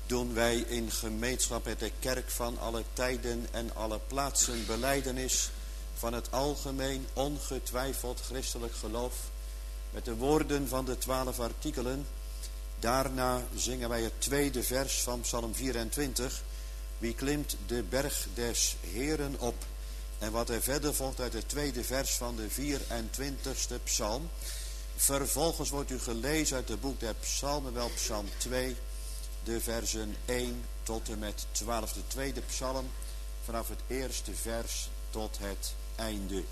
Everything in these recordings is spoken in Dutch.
doen wij in gemeenschap met de kerk van alle tijden en alle plaatsen belijdenis van het algemeen ongetwijfeld christelijk geloof met de woorden van de 12 artikelen. Daarna zingen wij het tweede vers van Psalm 24. Wie klimt de berg des Heeren op? En wat er verder volgt uit het tweede vers van de 24ste psalm. Vervolgens wordt u gelezen uit het boek der psalmen, wel psalm 2, de versen 1 tot en met 12, de tweede psalm, vanaf het eerste vers tot het einde.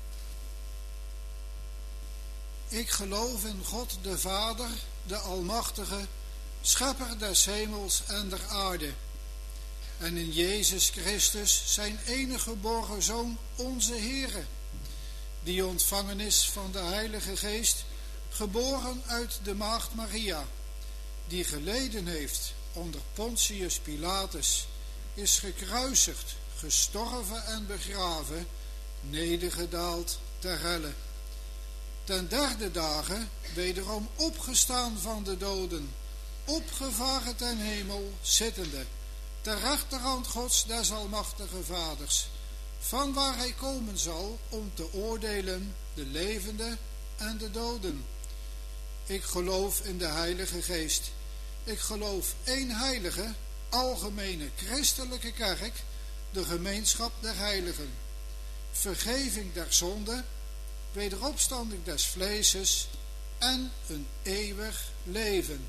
Ik geloof in God de Vader, de Almachtige, schepper des hemels en der aarde. En in Jezus Christus, zijn enige geboren Zoon, onze Heere, die ontvangen is van de Heilige Geest, geboren uit de maagd Maria, die geleden heeft onder Pontius Pilatus, is gekruisigd, gestorven en begraven, nedergedaald ter helle. Ten derde dagen wederom opgestaan van de doden, opgevaren ten hemel, zittende, ter rechterhand Gods des Almachtige Vaders, van waar hij komen zal om te oordelen de levenden en de doden. Ik geloof in de Heilige Geest. Ik geloof één heilige, algemene christelijke kerk, de gemeenschap der heiligen, vergeving der zonden, wederopstanding des vleeses en een eeuwig leven.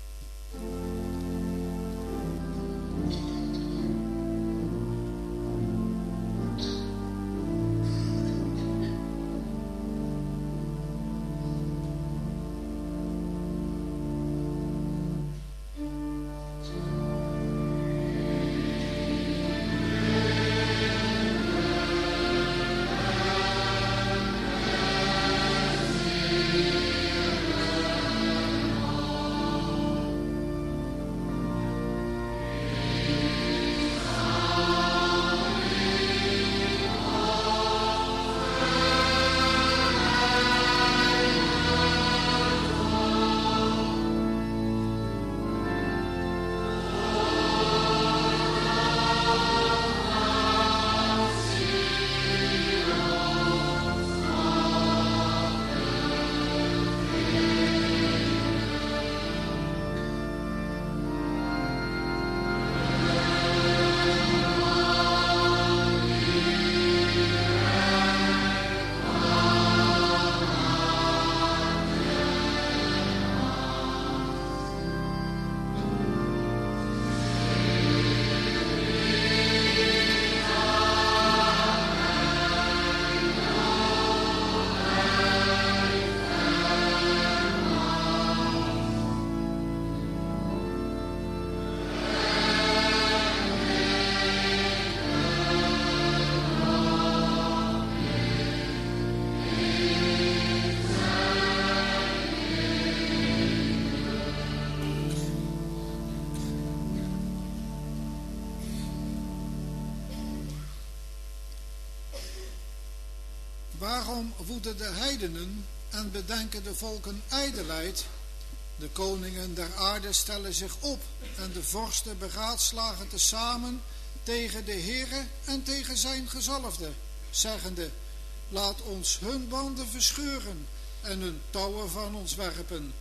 Waarom woeden de heidenen en bedenken de volken ijdelheid? De koningen der aarde stellen zich op en de vorsten beraadslagen tezamen tegen de Heere en tegen zijn gezalfde, zeggende: laat ons hun banden verscheuren en hun touwen van ons werpen.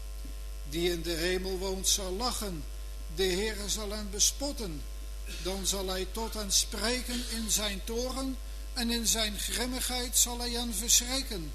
Die in de hemel woont zal lachen, de Heere zal hen bespotten. Dan zal hij tot hen spreken in zijn toren en in zijn grimmigheid zal hij hen verschrikken.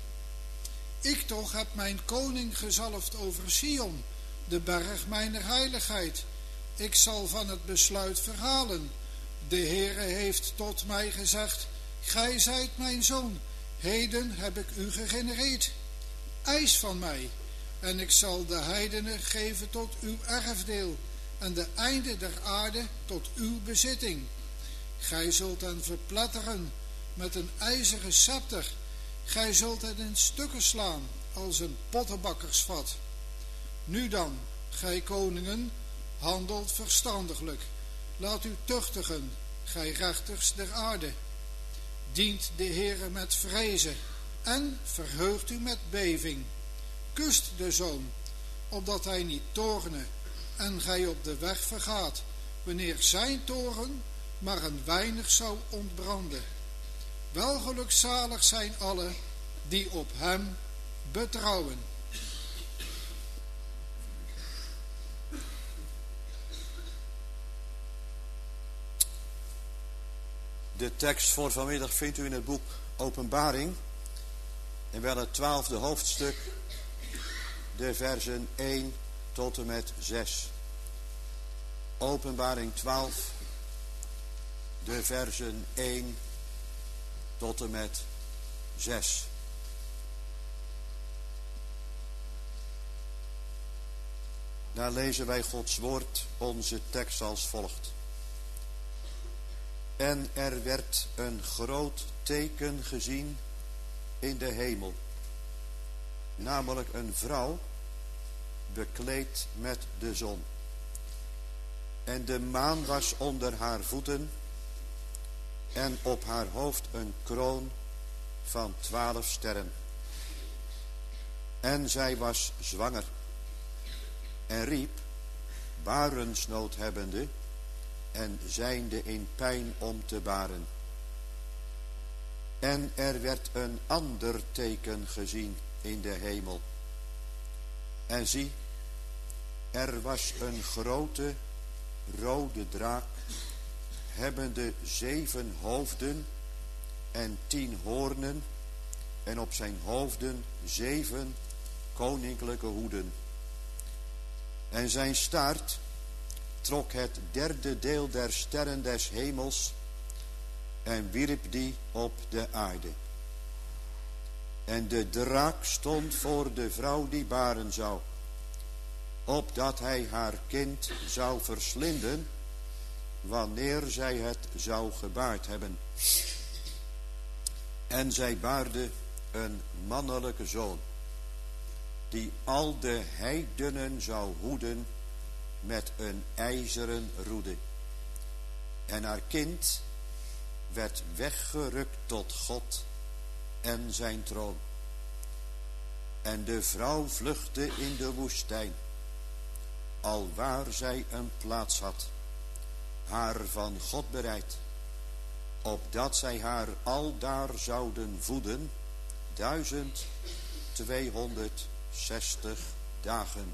Ik toch heb mijn koning gezalfd over Sion, de berg mijner heiligheid. Ik zal van het besluit verhalen. De Heere heeft tot mij gezegd: gij zijt mijn zoon, heden heb ik u gegenereerd. Eis van mij, en ik zal de heidenen geven tot uw erfdeel, en de einden der aarde tot uw bezitting. Gij zult hen verpletteren met een ijzeren scepter. Gij zult het in stukken slaan als een pottenbakkersvat. Nu dan, gij koningen, handelt verstandiglijk. Laat u tuchtigen, gij rechters der aarde. Dient de Heere met vrezen en verheugt u met beving. Kust de zoon, opdat hij niet toorne, en gij op de weg vergaat, wanneer zijn toren maar een weinig zou ontbranden. Welgelukzalig zijn allen die op hem betrouwen. De tekst voor vanmiddag vindt u in het boek Openbaring, en wel het 12e hoofdstuk, de versen 1 tot en met 6. Openbaring 12, de versen 1 tot en met 6. Daar lezen wij Gods woord, onze tekst als volgt. En er werd een groot teken gezien in de hemel, namelijk een vrouw bekleed met de zon. En de maan was onder haar voeten en op haar hoofd een kroon van 12 sterren. En zij was zwanger en riep, barensnood hebbende en zijnde in pijn om te baren. En er werd een ander teken gezien in de hemel. En zie, er was een grote rode draak, hebbende 7 hoofden en 10 hoornen, en op zijn hoofden 7 koninklijke hoeden. En zijn staart trok het 3e deel der sterren des hemels en wierp die op de aarde. En de draak stond voor de vrouw die baren zou, opdat hij haar kind zou verslinden, wanneer zij het zou gebaard hebben. En zij baarde een mannelijke zoon, die al de heidenen zou hoeden met een ijzeren roede. En haar kind werd weggerukt tot God en zijn troon. En de vrouw vluchtte in de woestijn, alwaar zij een plaats had, haar van God bereid, opdat zij haar aldaar zouden voeden 1260 dagen.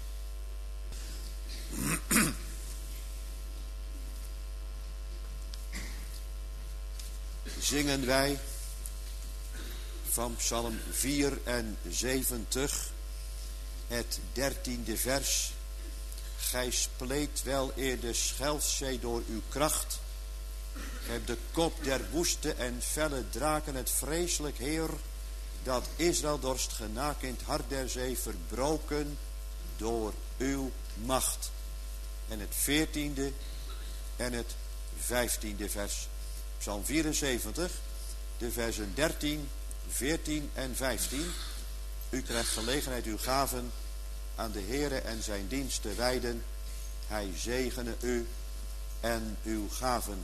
Zingen wij van Psalm 74, het 13e vers. Gij spleet wel eer de Schelfzee door uw kracht. Gij hebt de kop der woeste en felle draken, het vreselijk heer, dat Israël dorst genaakt in het hart der zee, verbroken door uw macht. En het 14e en het 15e vers. Psalm 74, de versen 13, 14 en 15. U krijgt gelegenheid uw gaven aan de Heere en zijn dienst te wijden. Hij zegene u en uw gaven.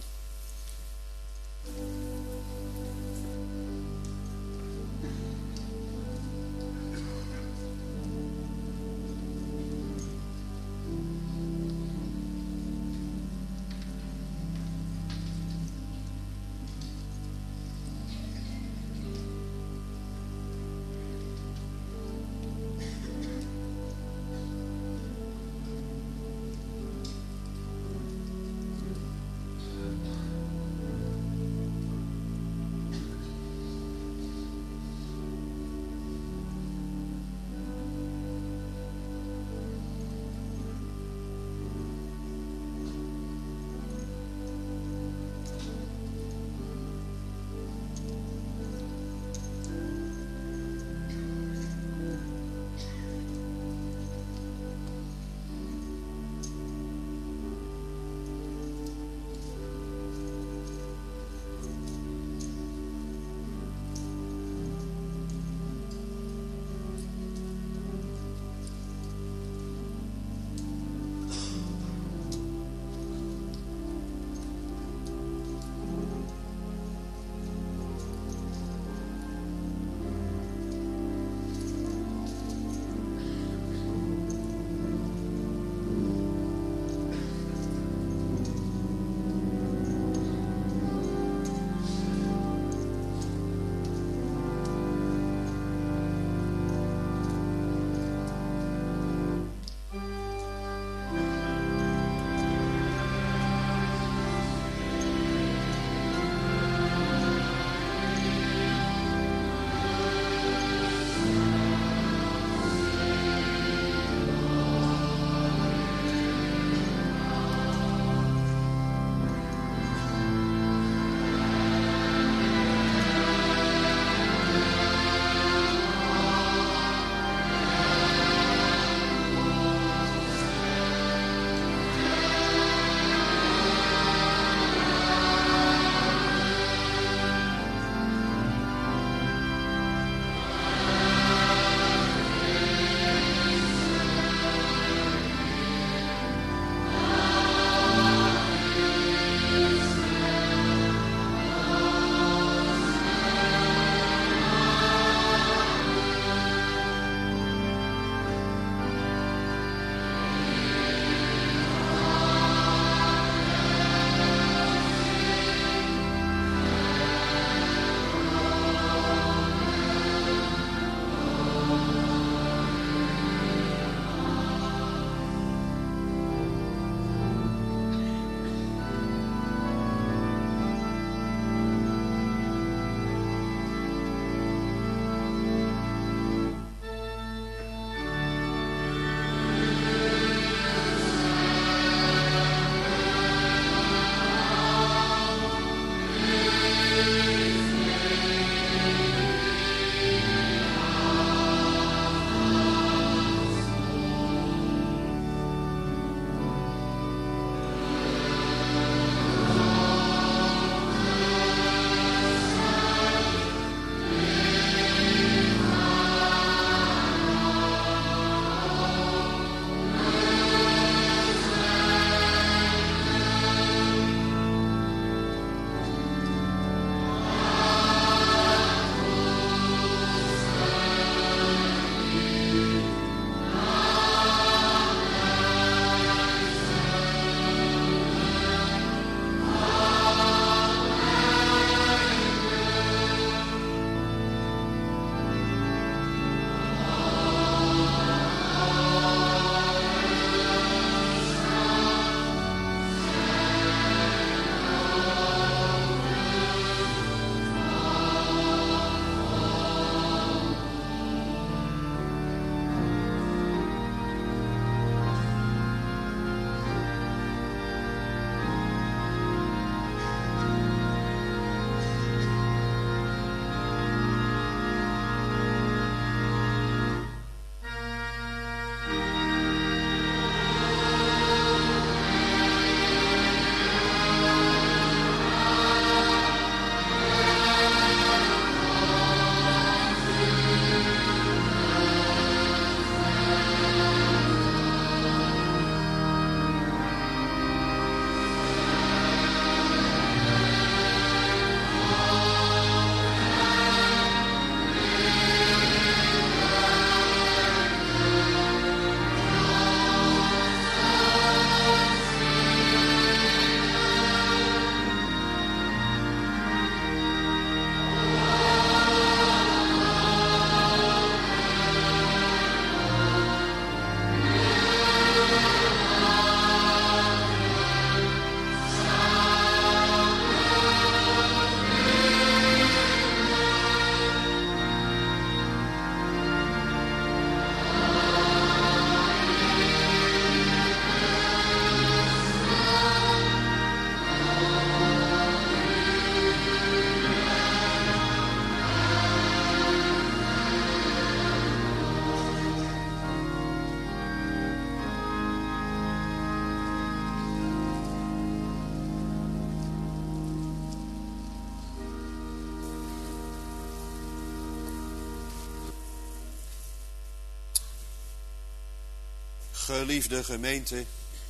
Geliefde gemeente,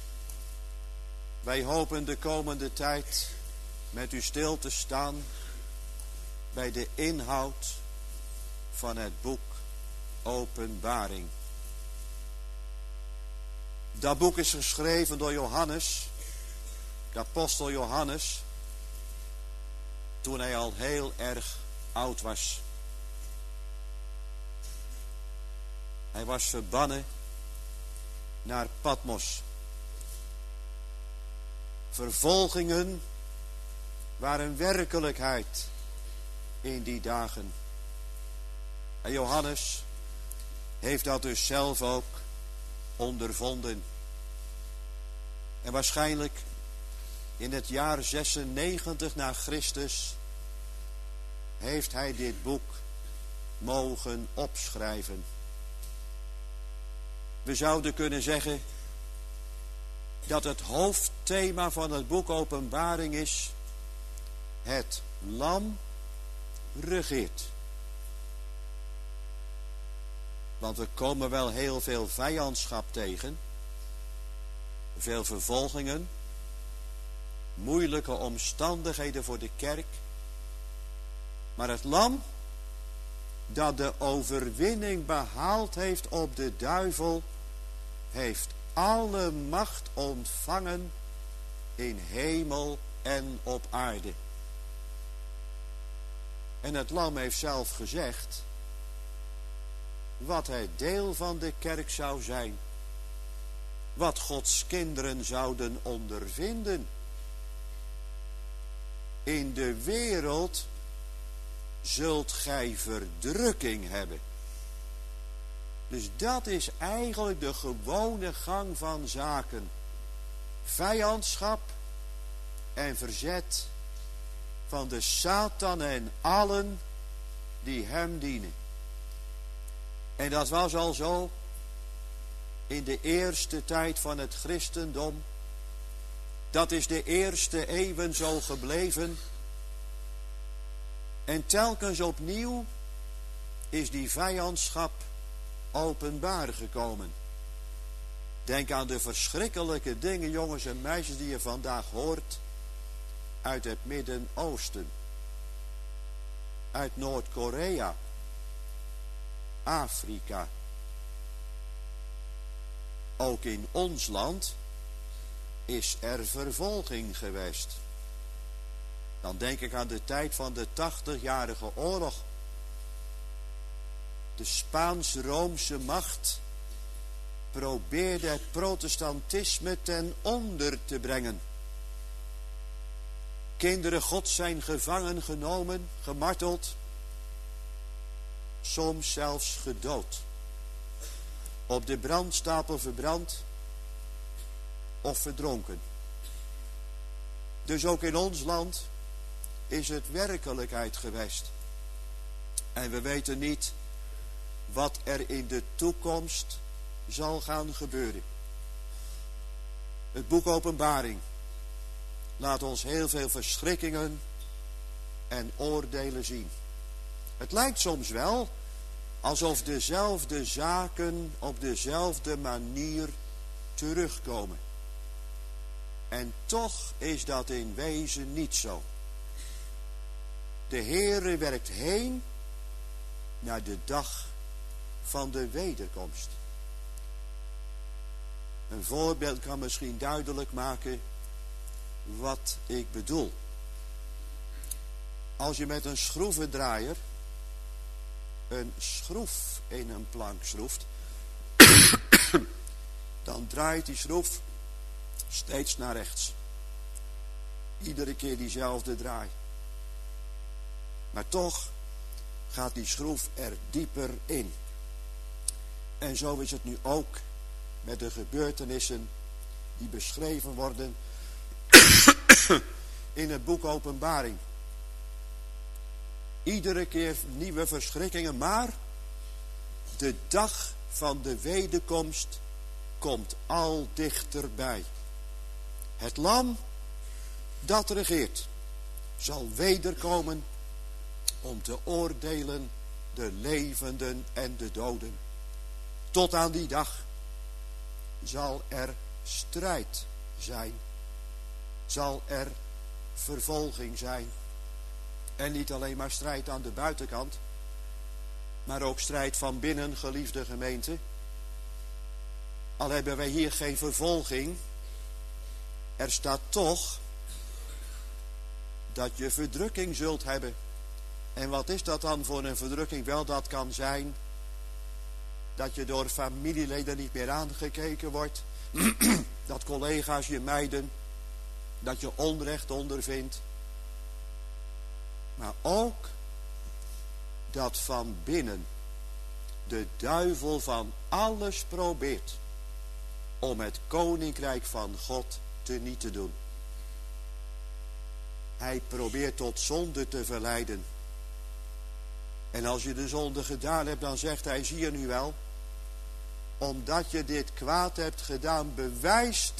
wij hopen de komende tijd met u stil te staan bij de inhoud van het boek Openbaring. Dat boek is geschreven door Johannes, de apostel Johannes, toen hij al heel erg oud was. Hij was verbannen naar Patmos. Vervolgingen waren werkelijkheid in die dagen. En Johannes heeft dat dus zelf ook ondervonden. En waarschijnlijk in het jaar 96 na Christus heeft hij dit boek mogen opschrijven. We zouden kunnen zeggen dat het hoofdthema van het boek Openbaring is: het lam regeert. Want we komen wel heel veel vijandschap tegen, veel vervolgingen, moeilijke omstandigheden voor de kerk. Maar het lam dat de overwinning behaald heeft op de duivel, heeft alle macht ontvangen in hemel en op aarde. En het lam heeft zelf gezegd wat het deel van de kerk zou zijn, wat Gods kinderen zouden ondervinden. In de wereld zult gij verdrukking hebben. Dus dat is eigenlijk de gewone gang van zaken. Vijandschap en verzet van de Satan en allen die hem dienen. En dat was al zo in de eerste tijd van het christendom. Dat is de eerste eeuwen zo gebleven. En telkens opnieuw is die vijandschap openbaar gekomen. Denk aan de verschrikkelijke dingen, jongens en meisjes, die je vandaag hoort uit het Midden-Oosten, uit Noord-Korea, Afrika. Ook in ons land is er vervolging geweest. Dan denk ik aan de tijd van de 80-jarige oorlog. De Spaans-Roomse macht probeerde het protestantisme ten onder te brengen. Kinderen Gods zijn gevangen genomen, gemarteld, soms zelfs gedood. Op de brandstapel verbrand of verdronken. Dus ook in ons land is het werkelijkheid geweest. En we weten niet wat er in de toekomst zal gaan gebeuren. Het boek Openbaring laat ons heel veel verschrikkingen en oordelen zien. Het lijkt soms wel alsof dezelfde zaken op dezelfde manier terugkomen. En toch is dat in wezen niet zo. De Heere werkt heen naar de dag van de wederkomst. Een voorbeeld kan misschien duidelijk maken wat ik bedoel. Als je met een schroevendraaier een schroef in een plank schroeft, dan draait die schroef steeds naar rechts. Iedere keer diezelfde draai. Maar toch gaat die schroef er dieper in. En zo is het nu ook met de gebeurtenissen die beschreven worden in het boek Openbaring. Iedere keer nieuwe verschrikkingen, maar de dag van de wederkomst komt al dichterbij. Het lam dat regeert zal wederkomen om te oordelen de levenden en de doden. Tot aan die dag zal er strijd zijn. Zal er vervolging zijn. En niet alleen maar strijd aan de buitenkant, maar ook strijd van binnen, geliefde gemeente. Al hebben wij hier geen vervolging, er staat toch dat je verdrukking zult hebben. En wat is dat dan voor een verdrukking? Wel, dat kan zijn dat je door familieleden niet meer aangekeken wordt. Dat collega's je mijden. Dat je onrecht ondervindt. Maar ook dat van binnen de duivel van alles probeert om het koninkrijk van God teniet te doen. Hij probeert tot zonde te verleiden. En als je de zonde gedaan hebt, dan zegt hij, zie je nu wel, omdat je dit kwaad hebt gedaan, bewijst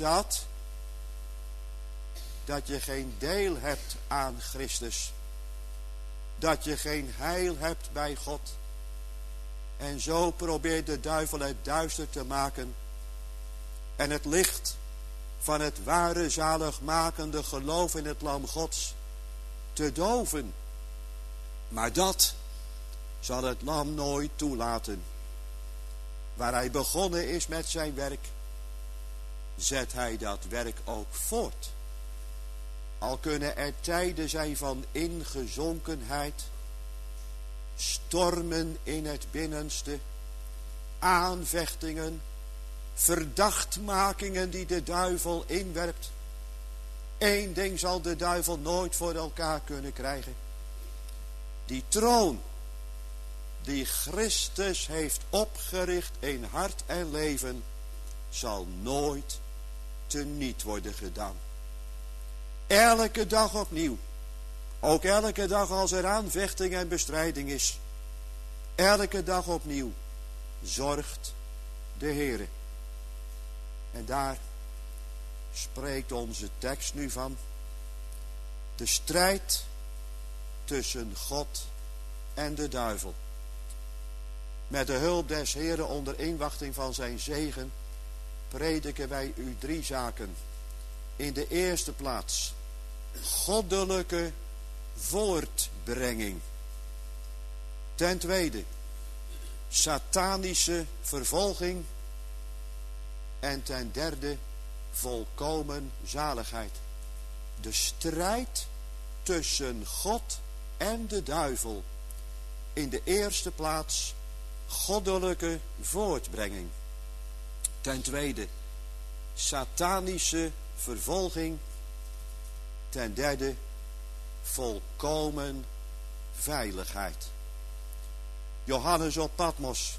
dat je geen deel hebt aan Christus. Dat je geen heil hebt bij God. En zo probeert de duivel het duister te maken. En het licht van het ware zaligmakende geloof in het Lam Gods te doven. Maar dat zal het Lam nooit toelaten. Waar hij begonnen is met zijn werk, zet hij dat werk ook voort. Al kunnen er tijden zijn van ingezonkenheid, stormen in het binnenste, aanvechtingen, verdachtmakingen die de duivel inwerpt. Eén ding zal de duivel nooit voor elkaar kunnen krijgen. Die troon die Christus heeft opgericht in hart en leven, zal nooit teniet worden gedaan. Elke dag opnieuw. Ook elke dag als er aanvechting en bestrijding is. Elke dag opnieuw zorgt de Heere. En daar spreekt onze tekst nu van. De strijd tussen God en de duivel. Met de hulp des Heeren onder inwachting van zijn zegen prediken wij u 3 zaken. In de eerste plaats goddelijke voortbrenging. Ten tweede satanische vervolging. En ten derde volkomen zaligheid. De strijd tussen God en de duivel. In de eerste plaats goddelijke voortbrenging. Ten tweede satanische vervolging. Ten derde volkomen veiligheid. Johannes op Patmos.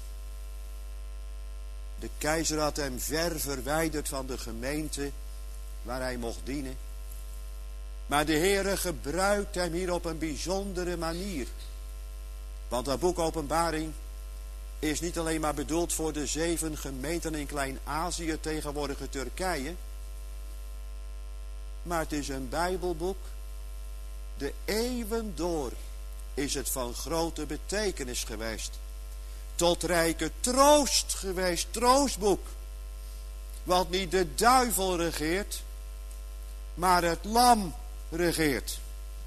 De keizer had hem ver verwijderd van de gemeente waar hij mocht dienen. Maar de Heere gebruikt hem hier op een bijzondere manier. Want dat boek Openbaring is niet alleen maar bedoeld voor de 7 gemeenten in Klein-Azië, tegenwoordige Turkije. Maar het is een Bijbelboek. De eeuwen door is het van grote betekenis geweest. Tot rijke troost geweest, troostboek. Want niet de duivel regeert, maar het Lam regeert.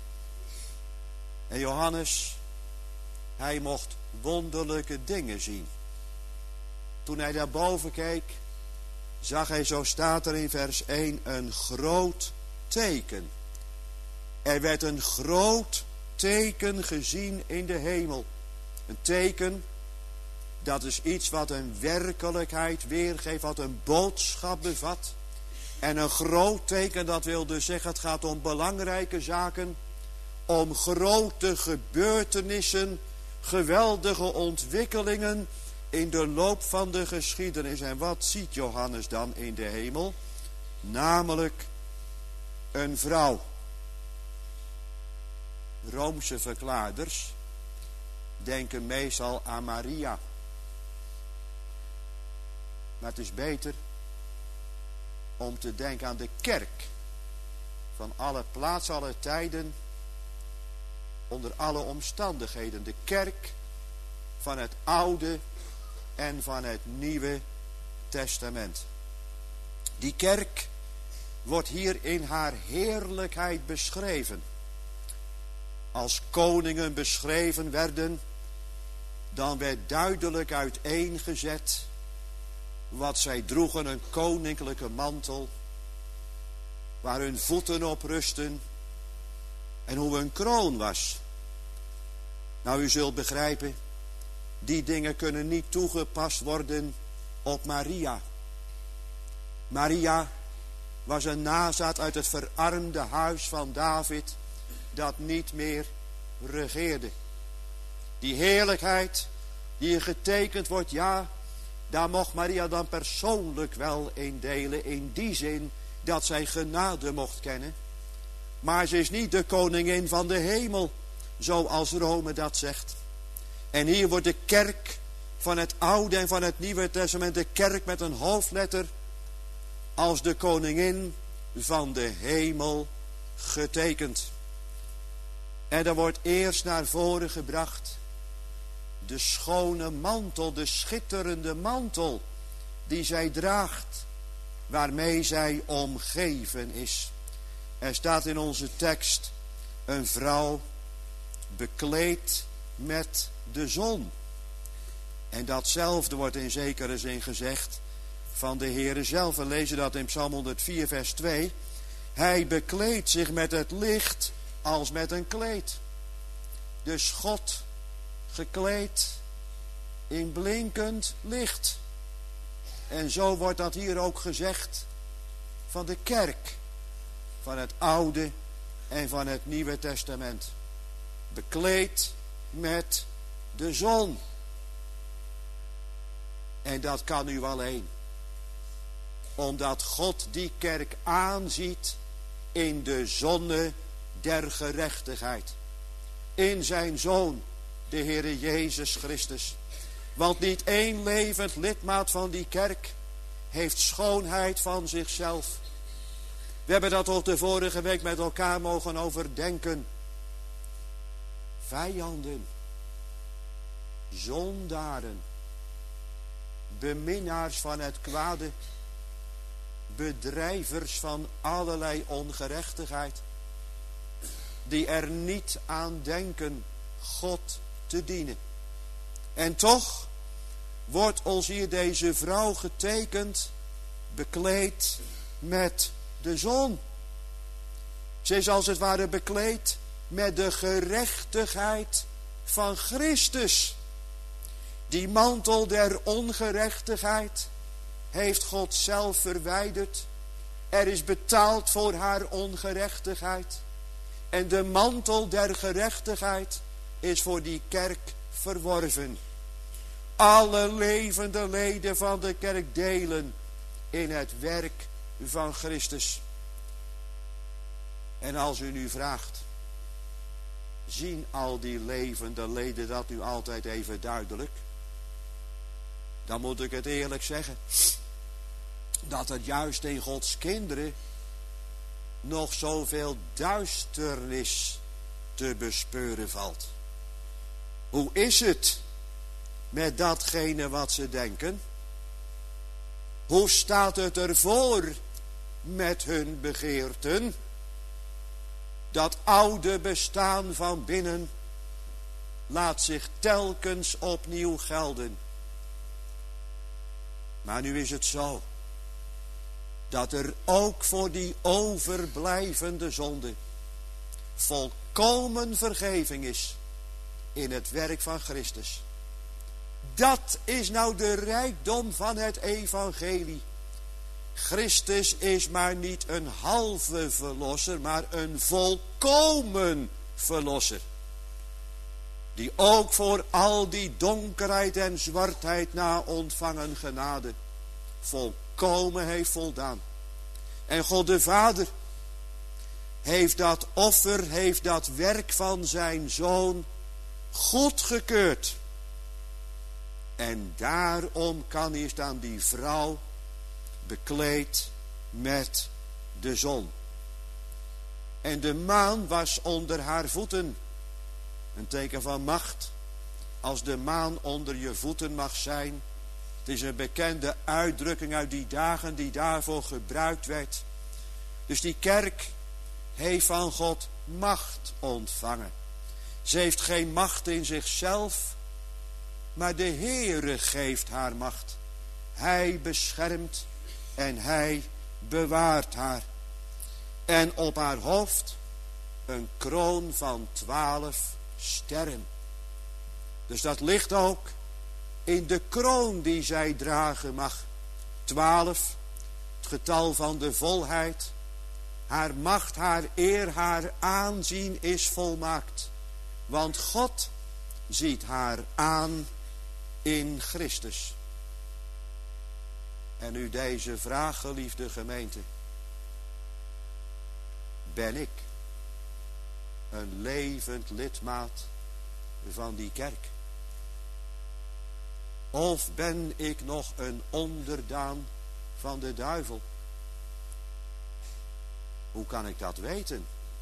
En Johannes, hij mocht wonderlijke dingen zien. Toen hij daarboven keek, zag hij, zo staat er in vers 1, een groot teken. Er werd een groot teken gezien in de hemel. Een teken, dat is iets wat een werkelijkheid weergeeft, wat een boodschap bevat. En een groot teken, dat wil dus zeggen, het gaat om belangrijke zaken, om grote gebeurtenissen, geweldige ontwikkelingen in de loop van de geschiedenis. En wat ziet Johannes dan in de hemel? Namelijk een vrouw. Roomse verklaarders denken meestal aan Maria. Maar het is beter om te denken aan de kerk. Van alle plaatsen, alle tijden, onder alle omstandigheden. De kerk van het Oude en van het Nieuwe Testament. Die kerk wordt hier in haar heerlijkheid beschreven. Als koningen beschreven werden, dan werd duidelijk uiteengezet wat zij droegen: een koninklijke mantel, waar hun voeten op rusten, en hoe hun kroon was. Nou, u zult begrijpen, die dingen kunnen niet toegepast worden op Maria. Maria was een nazaat uit het verarmde huis van David, dat niet meer regeerde. Die heerlijkheid die hier getekend wordt, ja, daar mocht Maria dan persoonlijk wel in delen, in die zin dat zij genade mocht kennen. Maar ze is niet de koningin van de hemel, zoals Rome dat zegt. En hier wordt de kerk van het Oude en van het Nieuwe Testament, de kerk met een hoofdletter, als de koningin van de hemel getekend. En er wordt eerst naar voren gebracht de schone mantel, de schitterende mantel die zij draagt, waarmee zij omgeven is. Er staat in onze tekst een vrouw bekleed met de zon. En datzelfde wordt in zekere zin gezegd van de Heere zelf. We lezen dat in Psalm 104 vers 2. Hij bekleedt zich met het licht als met een kleed. Dus God gekleed in blinkend licht. En zo wordt dat hier ook gezegd van de kerk, van het Oude en van het Nieuwe Testament. Bekleed met de zon. En dat kan nu alleen omdat God die kerk aanziet in de zonne der gerechtigheid. In zijn Zoon, de Heere Jezus Christus. Want niet één levend lidmaat van die kerk heeft schoonheid van zichzelf. We hebben dat ook de vorige week met elkaar mogen overdenken. Vijanden, zondaren, beminnaars van het kwade, bedrijvers van allerlei ongerechtigheid, die er niet aan denken God te dienen. En toch wordt ons hier deze vrouw getekend, bekleed met de zon. Ze is als het ware bekleed met de gerechtigheid van Christus. Die mantel der ongerechtigheid heeft God zelf verwijderd. Er is betaald voor haar ongerechtigheid. En de mantel der gerechtigheid is voor die kerk verworven. Alle levende leden van de kerk delen in het werk van Christus. En als u nu vraagt, zien al die levende leden dat nu altijd even duidelijk? Dan moet ik het eerlijk zeggen, dat het juist in Gods kinderen nog zoveel duisternis te bespeuren valt. Hoe is het met datgene wat ze denken? Hoe staat het ervoor met hun begeerten? Dat oude bestaan van binnen laat zich telkens opnieuw gelden. Maar nu is het zo, dat er ook voor die overblijvende zonde volkomen vergeving is in het werk van Christus. Dat is nou de rijkdom van het evangelie. Christus is maar niet een halve verlosser, maar een volkomen verlosser. Die ook voor al die donkerheid en zwartheid na ontvangen genade volkomen heeft voldaan. En God de Vader heeft dat offer, heeft dat werk van zijn Zoon goedgekeurd. En daarom kan hier staan die vrouw bekleed met de zon. En de maan was onder haar voeten. Een teken van macht. Als de maan onder je voeten mag zijn, Het is een bekende uitdrukking uit die dagen die daarvoor gebruikt werd. Dus die kerk heeft van God macht ontvangen. Ze heeft geen macht in zichzelf, maar de Heere geeft haar macht. Hij beschermt en hij bewaart haar. En op haar hoofd een kroon van 12 sterren. Dus dat ligt ook in de kroon die zij dragen mag. 12, het getal van de volheid. Haar macht, haar eer, haar aanzien is volmaakt. Want God ziet haar aan in Christus. En nu deze vraag, geliefde gemeente. Ben ik een levend lidmaat van die kerk? Of ben ik nog een onderdaan van de duivel? Hoe kan ik dat weten?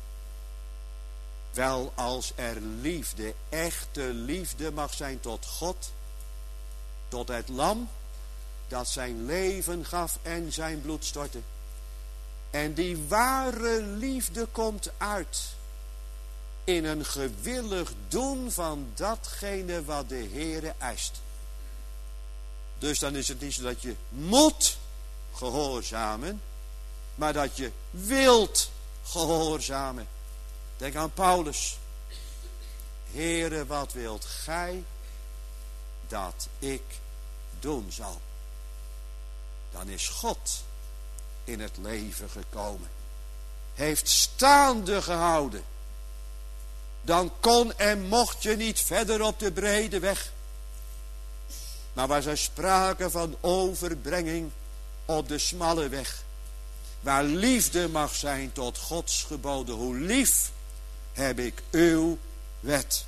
Wel, als er liefde, echte liefde mag zijn tot God, tot het lam dat zijn leven gaf en zijn bloed stortte. En die ware liefde komt uit in een gewillig doen van datgene wat de Heere eist. Dus dan is het niet zo dat je moet gehoorzamen, maar dat je wilt gehoorzamen. Denk aan Paulus. Heere, wat wilt gij dat ik doen zal? Dan is God in het leven gekomen. Heeft staande gehouden. Dan kon en mocht je niet verder op de brede weg. Maar was er sprake van overbrenging op de smalle weg. Waar liefde mag zijn tot Gods geboden. Hoe lief heb ik uw wet.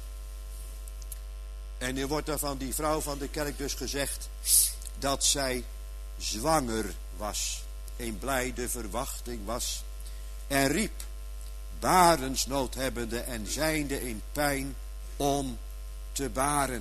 En nu wordt er van die vrouw van de kerk dus gezegd dat zij zwanger was. In blijde verwachting was. En riep, barensnood hebbende en zijnde in pijn om te baren.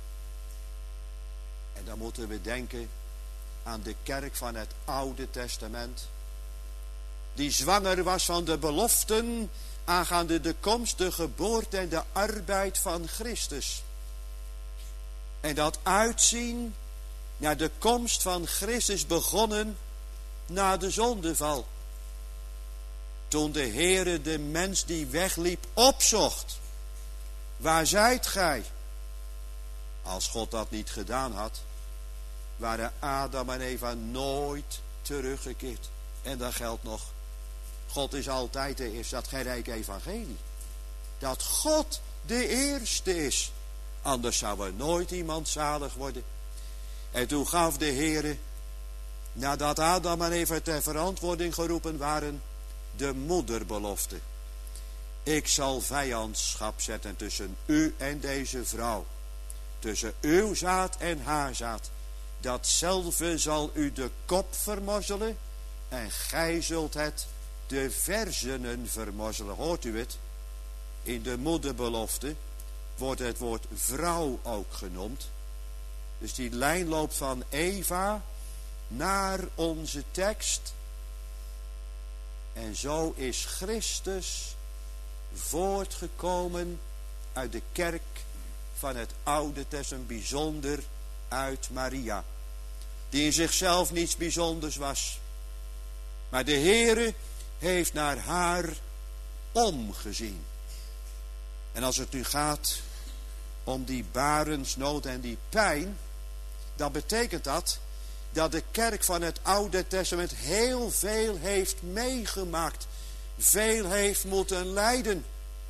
En dan moeten we denken aan de kerk van het Oude Testament. Die zwanger was van de beloften aangaande de komst, de geboorte en de arbeid van Christus. En dat uitzien naar de komst van Christus begonnen na de zondeval. Toen de Heere de mens die wegliep opzocht. Waar zijt gij? Als God dat niet gedaan had, waren Adam en Eva nooit teruggekeerd. En dat geldt nog. God is altijd de eerste. Dat gerijke evangelie. Dat God de eerste is. Anders zou er nooit iemand zalig worden. En toen gaf de Heere, nadat Adam en Eva ter verantwoording geroepen waren, de moederbelofte. Ik zal vijandschap zetten tussen u en deze vrouw. Tussen uw zaad en haar zaad. Datzelfde zal u de kop vermorzelen. En gij zult het de verzenen vermorzelen. Hoort u het? In de moederbelofte wordt het woord vrouw ook genoemd. Dus die lijn loopt van Eva naar onze tekst. En zo is Christus voortgekomen uit de kerk van het Oude Testament, bijzonder uit Maria. Die in zichzelf niets bijzonders was. Maar de Heere heeft naar haar omgezien. En als het nu gaat om die barensnood en die pijn, dan betekent dat de kerk van het Oude Testament heel veel heeft meegemaakt. Veel heeft moeten lijden.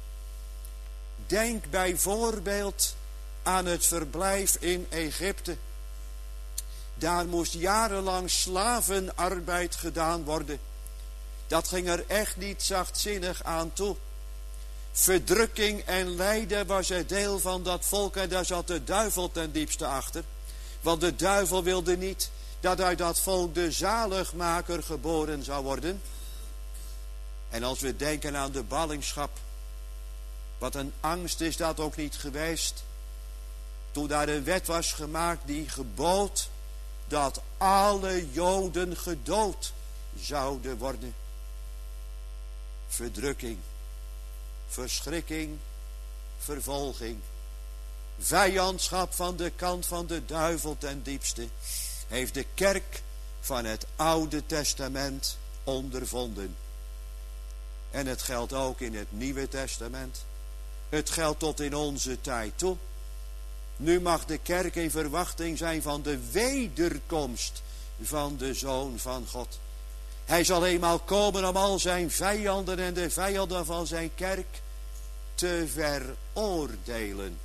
Denk bijvoorbeeld aan het verblijf in Egypte. Daar moest jarenlang slavenarbeid gedaan worden. Dat ging er echt niet zachtzinnig aan toe. Verdrukking en lijden was het deel van dat volk en daar zat de duivel ten diepste achter. Want de duivel wilde niet dat uit dat volk de zaligmaker geboren zou worden. En als we denken aan de ballingschap, wat een angst is dat ook niet geweest. Toen daar een wet was gemaakt die gebood dat alle Joden gedood zouden worden. Verdrukking, verschrikking, vervolging, vijandschap van de kant van de duivel ten diepste, heeft de kerk van het Oude Testament ondervonden. En het geldt ook in het Nieuwe Testament. Het geldt tot in onze tijd toe. Nu mag de kerk in verwachting zijn van de wederkomst van de Zoon van God. Hij zal eenmaal komen om al zijn vijanden en de vijanden van zijn kerk te veroordelen.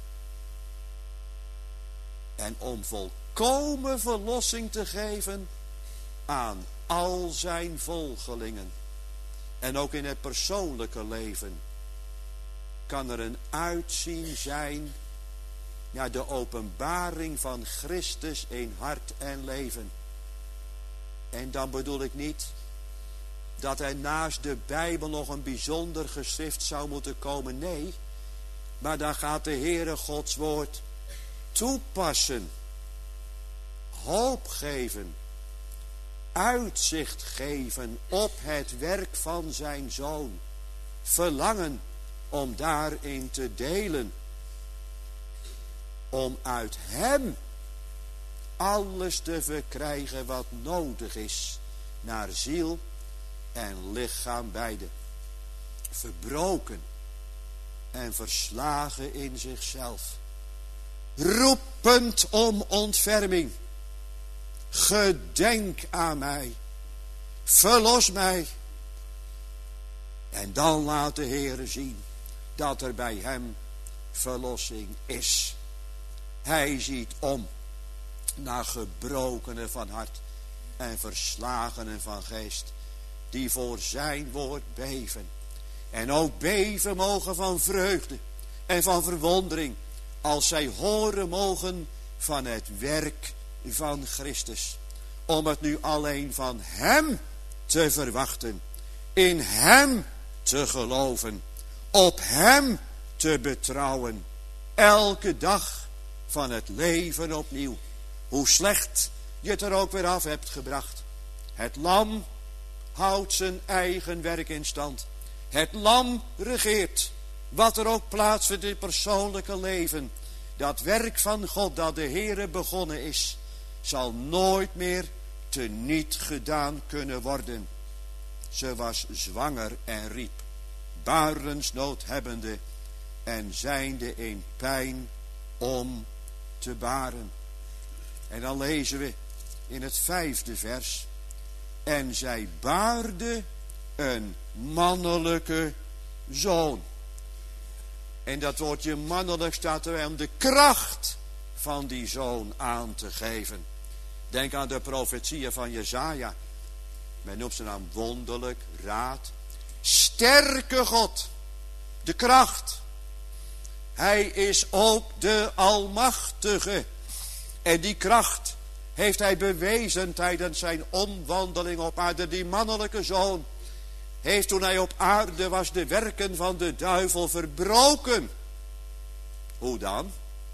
En om volkomen verlossing te geven aan al zijn volgelingen. En ook in het persoonlijke leven kan er een uitzien zijn naar de openbaring van Christus in hart en leven. En dan bedoel ik niet dat er naast de Bijbel nog een bijzonder geschrift zou moeten komen. Nee, maar dan gaat de Heere Gods woord toepassen, hoop geven, uitzicht geven op het werk van zijn Zoon. Verlangen om daarin te delen. Om uit hem alles te verkrijgen wat nodig is naar ziel en lichaam beide. Verbroken en verslagen in zichzelf. Roepend om ontferming. Gedenk aan mij. Verlos mij. En dan laat de Heere zien dat er bij hem verlossing is. Hij ziet om naar gebrokenen van hart en verslagenen van geest, die voor zijn woord beven. En ook beven mogen van vreugde en van verwondering, als zij horen mogen van het werk van Christus. Om het nu alleen van hem te verwachten, in hem te geloven, op hem te betrouwen, elke dag van het leven opnieuw. Hoe slecht je het er ook weer af hebt gebracht. Het lam houdt zijn eigen werk in stand. Het lam regeert. Wat er ook plaatsvindt in het persoonlijke leven. Dat werk van God dat de Heere begonnen is, zal nooit meer teniet gedaan kunnen worden. Ze was zwanger en riep, barensnood hebbende en zijnde in pijn om te baren. En dan lezen we in het 5e vers. En zij baarde een mannelijke zoon. En dat woordje mannelijk staat er om de kracht van die zoon aan te geven. Denk aan de profetieën van Jesaja. Men noemt ze naam wonderlijk, raad. Sterke God. De kracht. Hij is ook de Almachtige. En die kracht heeft hij bewezen tijdens zijn omwandeling op aarde. Die mannelijke zoon heeft toen hij op aarde was de werken van de duivel verbroken. Hoe dan?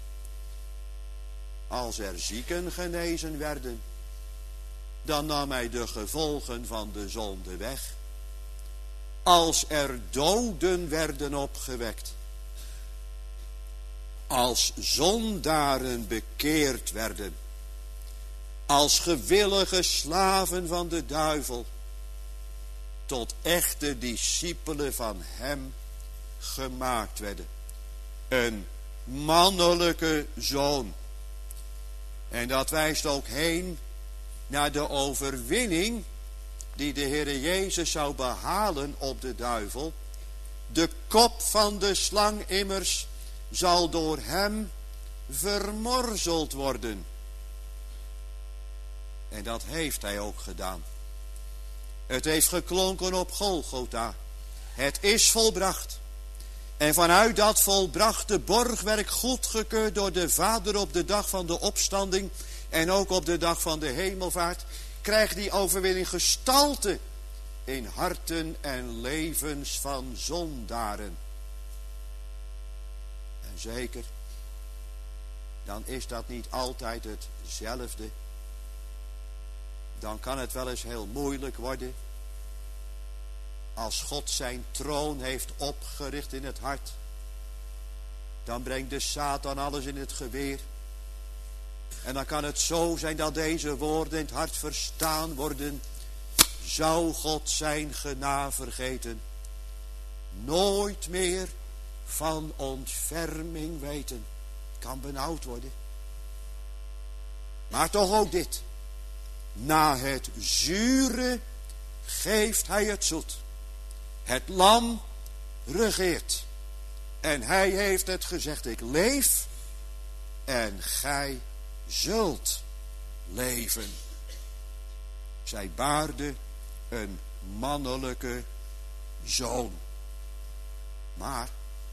Als er zieken genezen werden, dan nam hij de gevolgen van de zonde weg. Als er doden werden opgewekt, als zondaren bekeerd werden, als gewillige slaven van de duivel, tot echte discipelen van hem gemaakt werden. Een mannelijke zoon. En dat wijst ook heen naar de overwinning die de Heere Jezus zou behalen op de duivel. De kop van de slang immers zal door hem vermorzeld worden. En dat heeft hij ook gedaan. Het heeft geklonken op Golgotha. Het is volbracht. En vanuit dat volbrachte borgwerk goedgekeurd door de Vader op de dag van de opstanding en ook op de dag van de hemelvaart, krijgt die overwinning gestalte in harten en levens van zondaren. En zeker, dan is dat niet altijd hetzelfde dan kan het wel eens heel moeilijk worden. Als God zijn troon heeft opgericht in het hart, dan brengt de Satan alles in het geweer. En dan kan het zo zijn dat deze woorden in het hart verstaan worden. Zou God zijn genade vergeten, nooit meer van ontferming weten. Kan benauwd worden. Maar toch ook dit. Na het zure geeft hij het zoet. Het lam regeert. En hij heeft het gezegd, ik leef en gij zult leven. Zij baarde een mannelijke zoon. Maar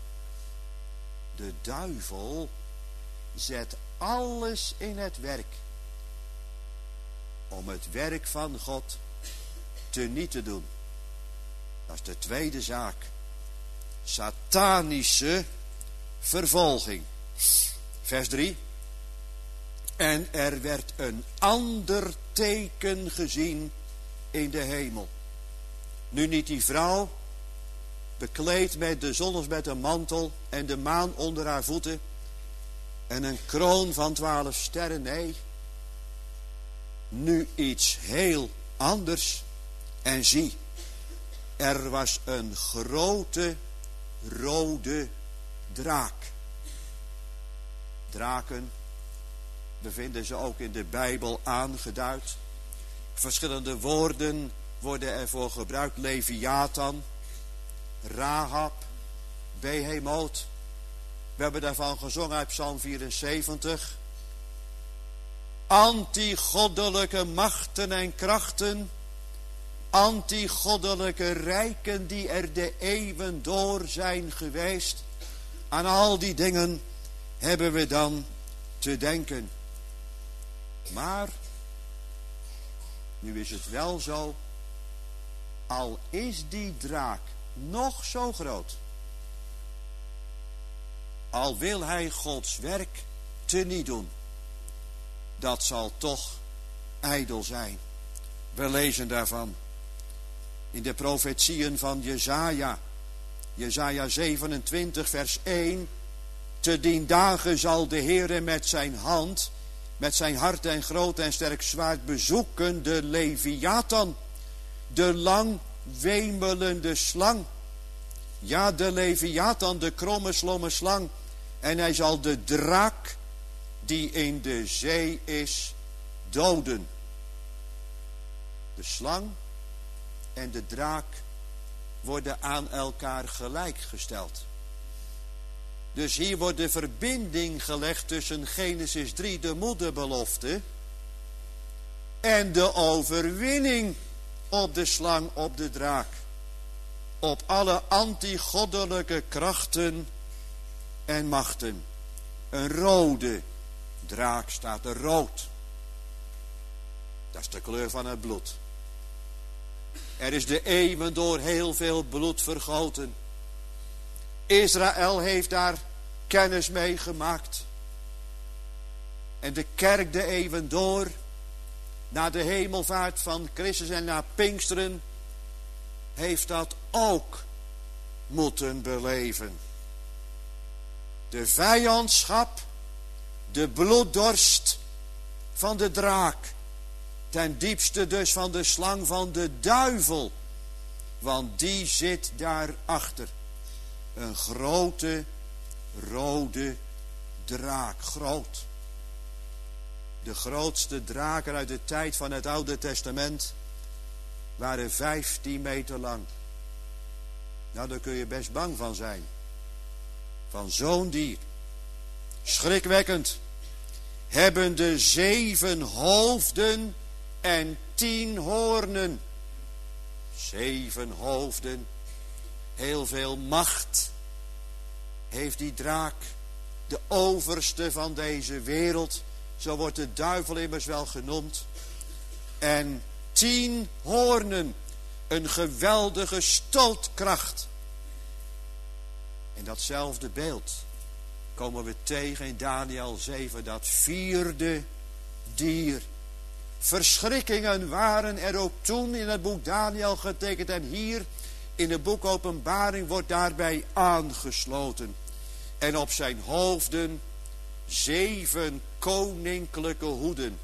de duivel zet alles in het werk om het werk van God teniet te doen. Dat is de tweede zaak. Satanische vervolging. Vers 3. En er werd een ander teken gezien in de hemel. Nu niet die vrouw, bekleed met de zon als met een mantel en de maan onder haar voeten en een kroon van 12 sterren. Nee, nu iets heel anders. En zie, er was een grote rode draak. Draken bevinden ze ook in de Bijbel aangeduid. Verschillende woorden worden ervoor gebruikt. Leviathan, Rahab, Behemoot. We hebben daarvan gezongen uit Psalm 74. Antigoddelijke machten en krachten, antigoddelijke rijken die er de eeuwen door zijn geweest. Aan al die dingen hebben we dan te denken. Maar nu is het wel zo, al is die draak nog zo groot, al wil hij Gods werk teniet doen, dat zal toch ijdel zijn. We lezen daarvan in de profetieën van Jesaja. Jesaja 27 vers 1. Te dien dagen zal de Heere met zijn hand, met zijn hart en groot en sterk zwaard bezoeken de Leviathan, de lang wemelende slang. Ja, de Leviathan, de kromme slomme slang. En hij zal de draak die in de zee is doden. De slang en de draak worden aan elkaar gelijkgesteld. Dus hier wordt de verbinding gelegd tussen Genesis 3, de moederbelofte, en de overwinning op de slang, op de draak. Op alle antigoddelijke krachten en machten. Een rode draak staat er rood. Dat is de kleur van het bloed. Er is de eeuwen door heel veel bloed vergoten. Israël heeft daar kennis mee gemaakt. En de kerk de eeuwen door, na de hemelvaart van Christus en na Pinksteren, heeft dat ook moeten beleven. De vijandschap, de bloeddorst van de draak, ten diepste dus van de slang van de duivel, want die zit daarachter. Een grote rode draak, groot. De grootste draken uit de tijd van het Oude Testament waren 15 meter lang. Nou, daar kun je best bang van zijn. Van zo'n dier. Schrikwekkend. Hebben de 7 hoofden en 10 hoornen. 7 hoofden. Heel veel macht heeft die draak. De overste van deze wereld. Zo wordt de duivel immers wel genoemd. En 10 hoornen. Een geweldige stootkracht. In datzelfde beeld komen we tegen in Daniel 7. Dat 4e dier. verschrikkingen waren er ook toen in het boek Daniel getekend. En hier in het boek Openbaring wordt daarbij aangesloten. En op zijn hoofden 7 koninklijke hoeden.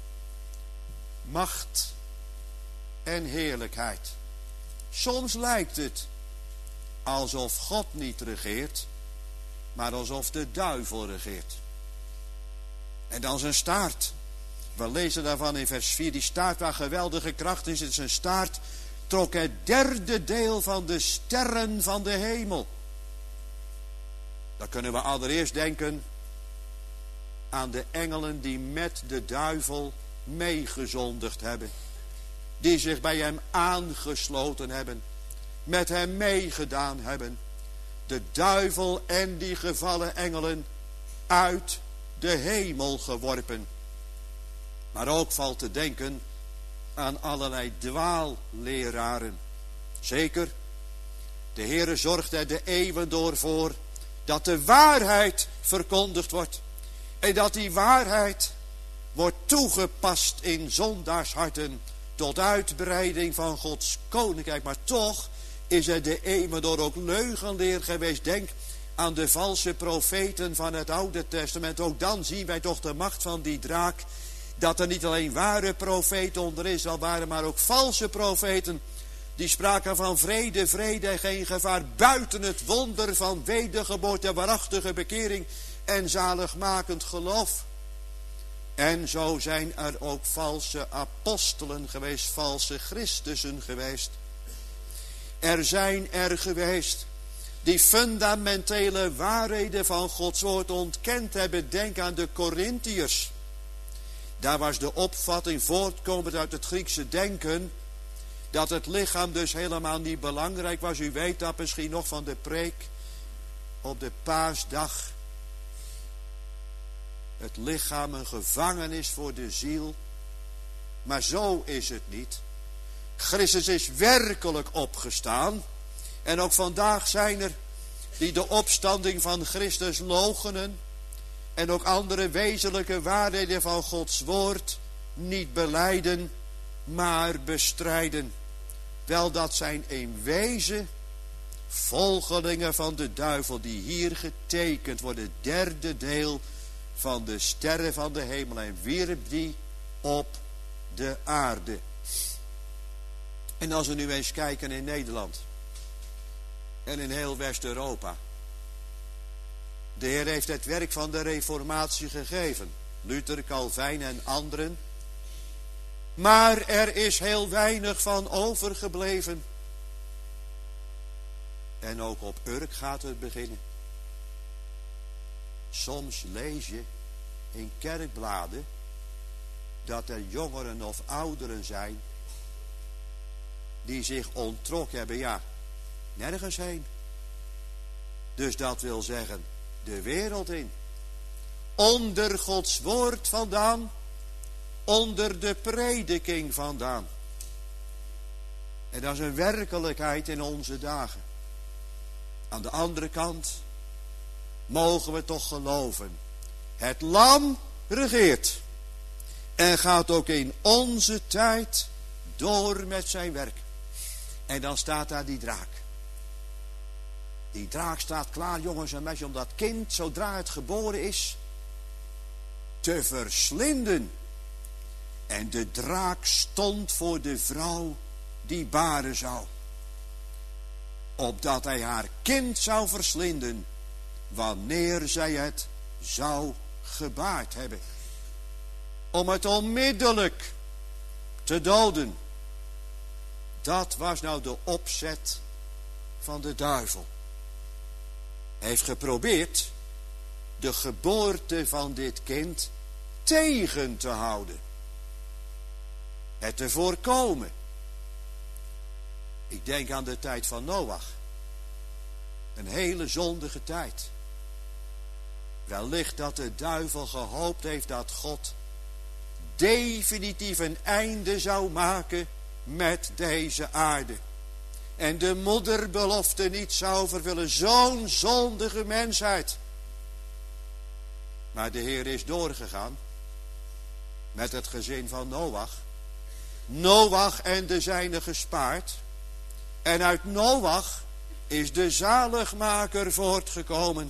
Macht en heerlijkheid. Soms lijkt het alsof God niet regeert, maar alsof de duivel regeert. En dan zijn staart. We lezen daarvan in vers 4. Die staart waar geweldige kracht in zit. Zijn staart trok het 1/3 deel van de sterren van de hemel. Dan kunnen we allereerst denken aan de engelen die met de duivel meegezondigd hebben. Die zich bij hem aangesloten hebben. Met hem meegedaan hebben. De duivel en die gevallen engelen uit de hemel geworpen. Maar ook valt te denken aan allerlei dwaalleraren. Zeker, de Heere zorgt er de eeuwen door voor dat de waarheid verkondigd wordt. En dat die waarheid wordt toegepast in zondaarsharten tot uitbreiding van Gods koninkrijk. Maar toch is er de eeuwen door ook leugenleer geweest. Denk aan de valse profeten van het Oude Testament. Ook dan zien wij toch de macht van die draak. Dat er niet alleen ware profeten onder Israël waren, maar ook valse profeten. Die spraken van vrede, vrede en geen gevaar. Buiten het wonder van wedergeboorte, waarachtige bekering en zaligmakend geloof. En zo zijn er ook valse apostelen geweest, valse Christussen geweest. Er zijn er geweest die fundamentele waarheden van Gods woord ontkend hebben. Denk aan de Korintiërs. Daar was de opvatting voortkomend uit het Griekse denken dat het lichaam dus helemaal niet belangrijk was. U weet dat misschien nog van de preek op de paasdag. Het lichaam een gevangenis voor de ziel. Maar zo is het niet. Christus is werkelijk opgestaan. En ook vandaag zijn er die de opstanding van Christus loochenen. En ook andere wezenlijke waarheden van Gods woord niet belijden, maar bestrijden. Wel, dat zijn in wezen volgelingen van de duivel die hier getekend worden. 1/3 deel van de sterren van de hemel en wierp die op de aarde. En als we nu eens kijken in Nederland en in heel West-Europa. De Heer heeft het werk van de reformatie gegeven. Luther, Calvijn en anderen. Maar er is heel weinig van overgebleven. En ook op Urk gaat het beginnen. Soms lees je in kerkbladen dat er jongeren of ouderen zijn die zich onttrokken hebben, ja, nergens heen. Dus dat wil zeggen, de wereld in. Onder Gods woord vandaan. Onder de prediking vandaan. En dat is een werkelijkheid in onze dagen. Aan de andere kant mogen we toch geloven. Het lam regeert. En gaat ook in onze tijd door met zijn werk. En dan staat daar die draak. Die draak staat klaar, jongens en meisjes, om dat kind, zodra het geboren is, te verslinden. En de draak stond voor de vrouw die baren zou. Opdat hij haar kind zou verslinden, wanneer zij het zou gebaard hebben. Om het onmiddellijk te doden. Dat was nou de opzet van de duivel. Hij heeft geprobeerd de geboorte van dit kind tegen te houden. Het te voorkomen. Ik denk aan de tijd van Noach. Een hele zondige tijd. Wellicht dat de duivel gehoopt heeft dat God definitief een einde zou maken met deze aarde. En de moederbelofte niet zou vervullen. Zo'n zondige mensheid. Maar de Heer is doorgegaan. met het gezin van Noach. Noach en de zijnen gespaard. En uit Noach is de zaligmaker voortgekomen.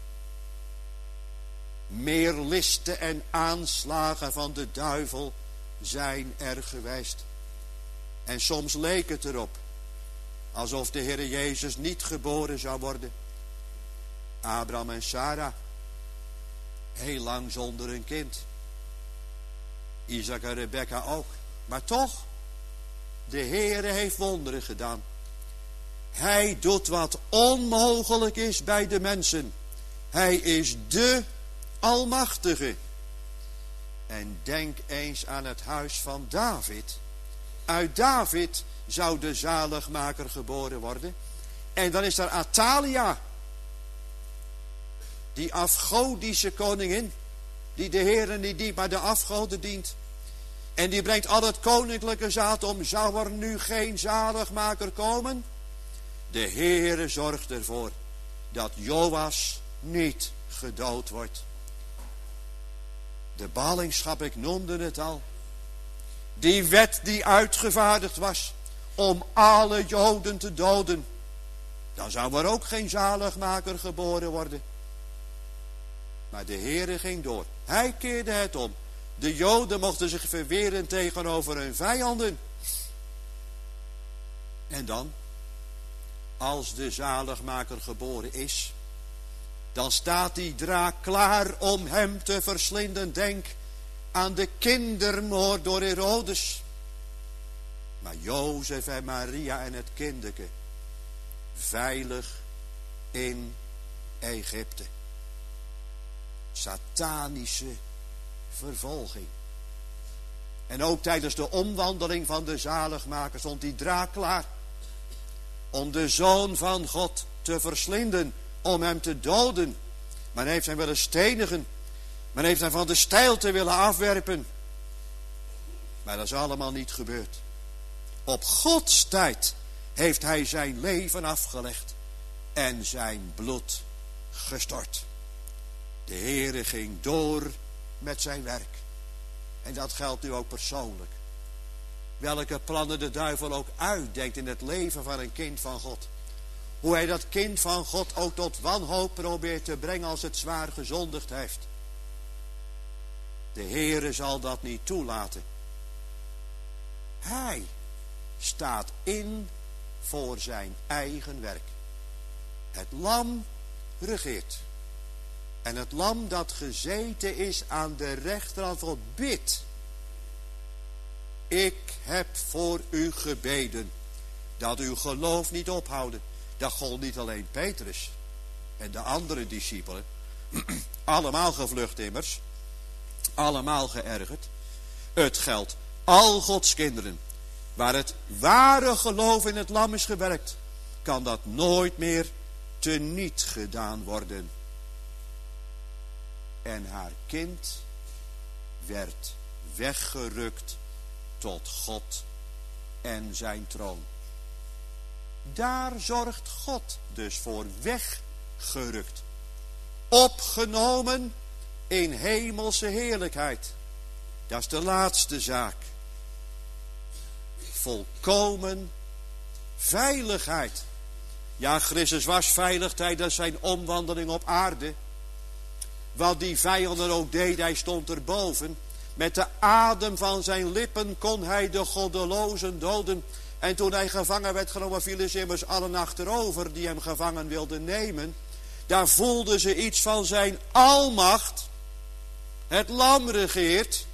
Meer listen en aanslagen van de duivel zijn er geweest. En soms leek het erop alsof de Heer Jezus niet geboren zou worden. Abraham en Sarah, heel lang zonder een kind. Isaac en Rebekka ook. Maar toch, de Heere heeft wonderen gedaan. Hij doet wat onmogelijk is bij de mensen. Hij is de Almachtige. En denk eens aan het huis van David. Uit David zou de zaligmaker geboren worden. En dan is daar Athalia, die afgodische koningin, die de Heere niet dient, maar de afgoden dient. En die brengt al het koninklijke zaad om. Zou er nu geen zaligmaker komen? De Heere zorgt ervoor dat Joas niet gedood wordt. De ballingschap, ik noemde het al. Die wet die uitgevaardigd was om alle Joden te doden. Dan zou er ook geen zaligmaker geboren worden. Maar de Heere ging door. Hij keerde het om. De Joden mochten zich verweren tegenover hun vijanden. En dan, als de zaligmaker geboren is, dan staat die draak klaar om hem te verslinden. Denk aan de kindermoord door Herodes. Maar Jozef en Maria en het kinderke veilig in Egypte. Satanische vervolging. En ook tijdens de omwandeling van de zaligmaker stond die draak klaar om de Zoon van God te verslinden, om hem te doden. Men heeft hem willen stenigen. Men heeft hem van de steilte willen afwerpen. Maar dat is allemaal niet gebeurd. Op Gods tijd heeft hij zijn leven afgelegd en zijn bloed gestort. De Heere ging door met zijn werk. En dat geldt nu ook persoonlijk. Welke plannen de duivel ook uitdenkt in het leven van een kind van God. Hoe hij dat kind van God ook tot wanhoop probeert te brengen als het zwaar gezondigd heeft. De Heere zal dat niet toelaten. Hij staat in voor zijn eigen werk. Het lam regeert. En het lam dat gezeten is aan de rechterhand van God bidt. Ik heb voor u gebeden dat uw geloof niet ophouden. Dat gold niet alleen Petrus en de andere discipelen. Allemaal gevlucht immers. Allemaal geërgerd. Het geldt al Gods kinderen. Waar het ware geloof in het lam is gewerkt, kan dat nooit meer teniet gedaan worden. En haar kind werd weggerukt tot God en zijn troon. Daar zorgt God dus voor, weggerukt. Opgenomen in hemelse heerlijkheid. Dat is de laatste zaak. Volkomen veiligheid. Ja, Christus was veilig tijdens zijn omwandeling op aarde. Wat die vijanden ook deed, hij stond erboven. Met de adem van zijn lippen kon hij de goddelozen doden. En toen hij gevangen werd genomen, vielen ze immers allen achterover die hem gevangen wilden nemen. Daar voelden ze iets van zijn almacht. Het lam regeert.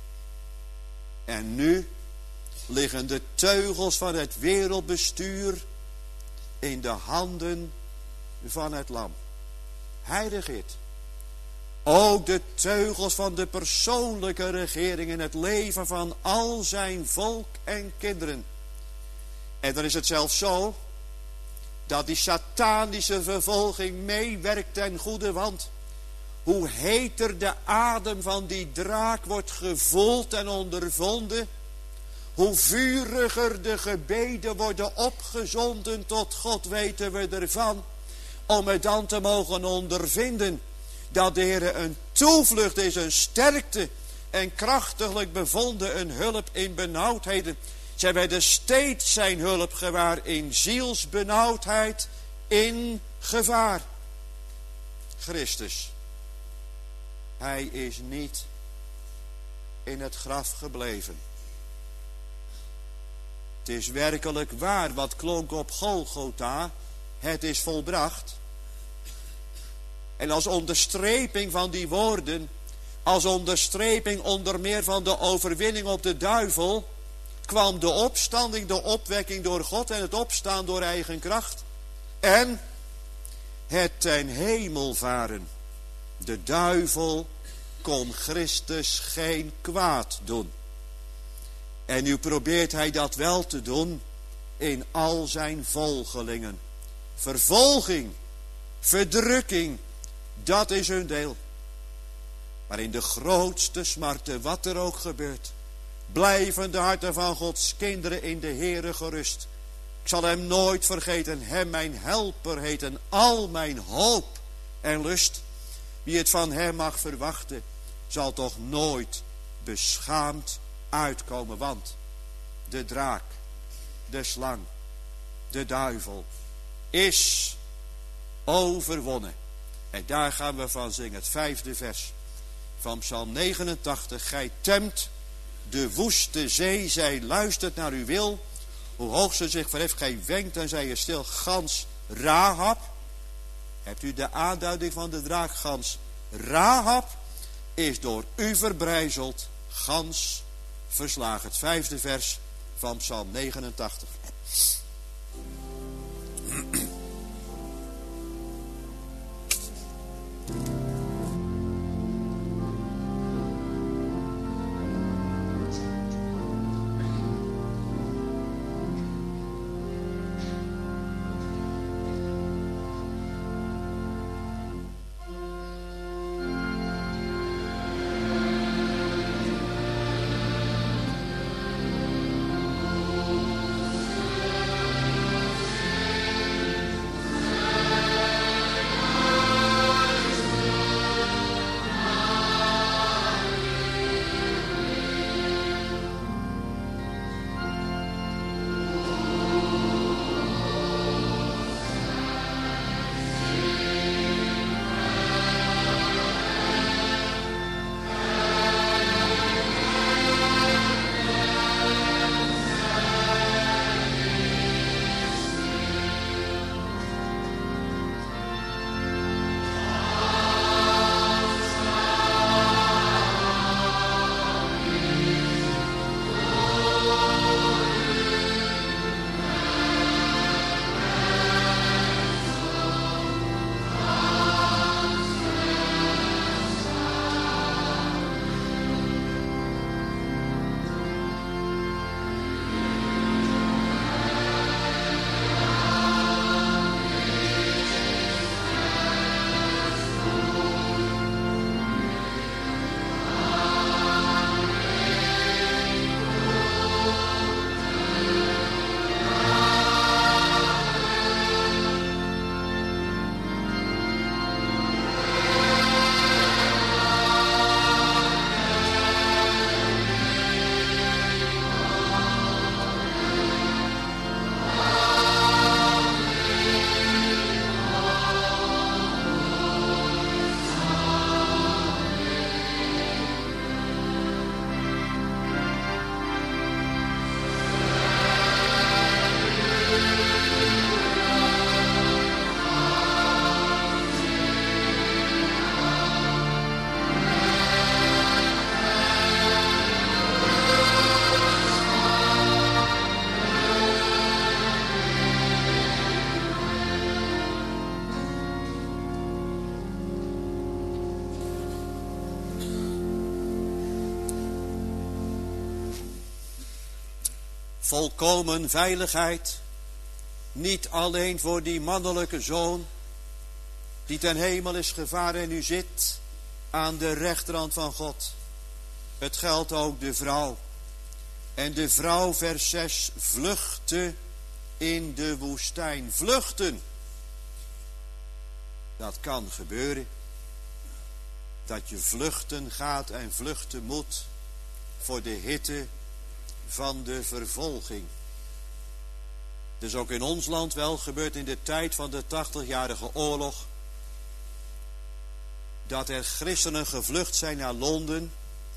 En nu liggen de teugels van het wereldbestuur in de handen van het lam. Hij regeert. Ook de teugels van de persoonlijke regering in het leven van al zijn volk en kinderen. En dan is het zelfs zo dat die satanische vervolging meewerkt ten goede, want hoe heter de adem van die draak wordt gevoeld en ondervonden, hoe vuriger de gebeden worden opgezonden tot God, weten we ervan, om het dan te mogen ondervinden dat de Heer een toevlucht is, een sterkte, en krachtiglijk bevonden een hulp in benauwdheden. Zij werden steeds zijn hulp gewaar in zielsbenauwdheid, in gevaar. Christus, hij is niet in het graf gebleven. Het is werkelijk waar wat klonk op Golgotha, het is volbracht. En als onderstreping van die woorden, als onderstreping onder meer van de overwinning op de duivel, kwam de opstanding, de opwekking door God en het opstaan door eigen kracht. En het ten hemel varen. De duivel kon Christus geen kwaad doen. En nu probeert hij dat wel te doen in al zijn volgelingen. Vervolging, verdrukking, dat is hun deel. Maar in de grootste smarten, wat er ook gebeurt, blijven de harten van Gods kinderen in de Heere gerust. Ik zal hem nooit vergeten, hem mijn helper heten, al mijn hoop en lust. Wie het van hem mag verwachten, zal toch nooit beschaamd uitkomen. Want de draak, de slang, de duivel is overwonnen. En daar gaan we van zingen, het 5e vers van Psalm 89. Gij temt de woeste zee, zij luistert naar uw wil. Hoe hoog ze zich verheft, gij wenkt en zij is stil. Gans Rahab. Hebt u de aanduiding van de draakgans? Rahab is door u verbrijzeld, gans verslagen. Het 5e vers van Psalm 89. Volkomen veiligheid, niet alleen voor die mannelijke zoon die ten hemel is gevaren en nu zit aan de rechterhand van God. Het geldt ook de vrouw. En de vrouw, vers 6, vluchtte in de woestijn. Vluchten. Dat kan gebeuren. dat je vluchten gaat en vluchten moet voor de hitte van de vervolging. Het is ook in ons land wel gebeurd in de tijd van de 80-jarige oorlog, dat er christenen gevlucht zijn naar Londen,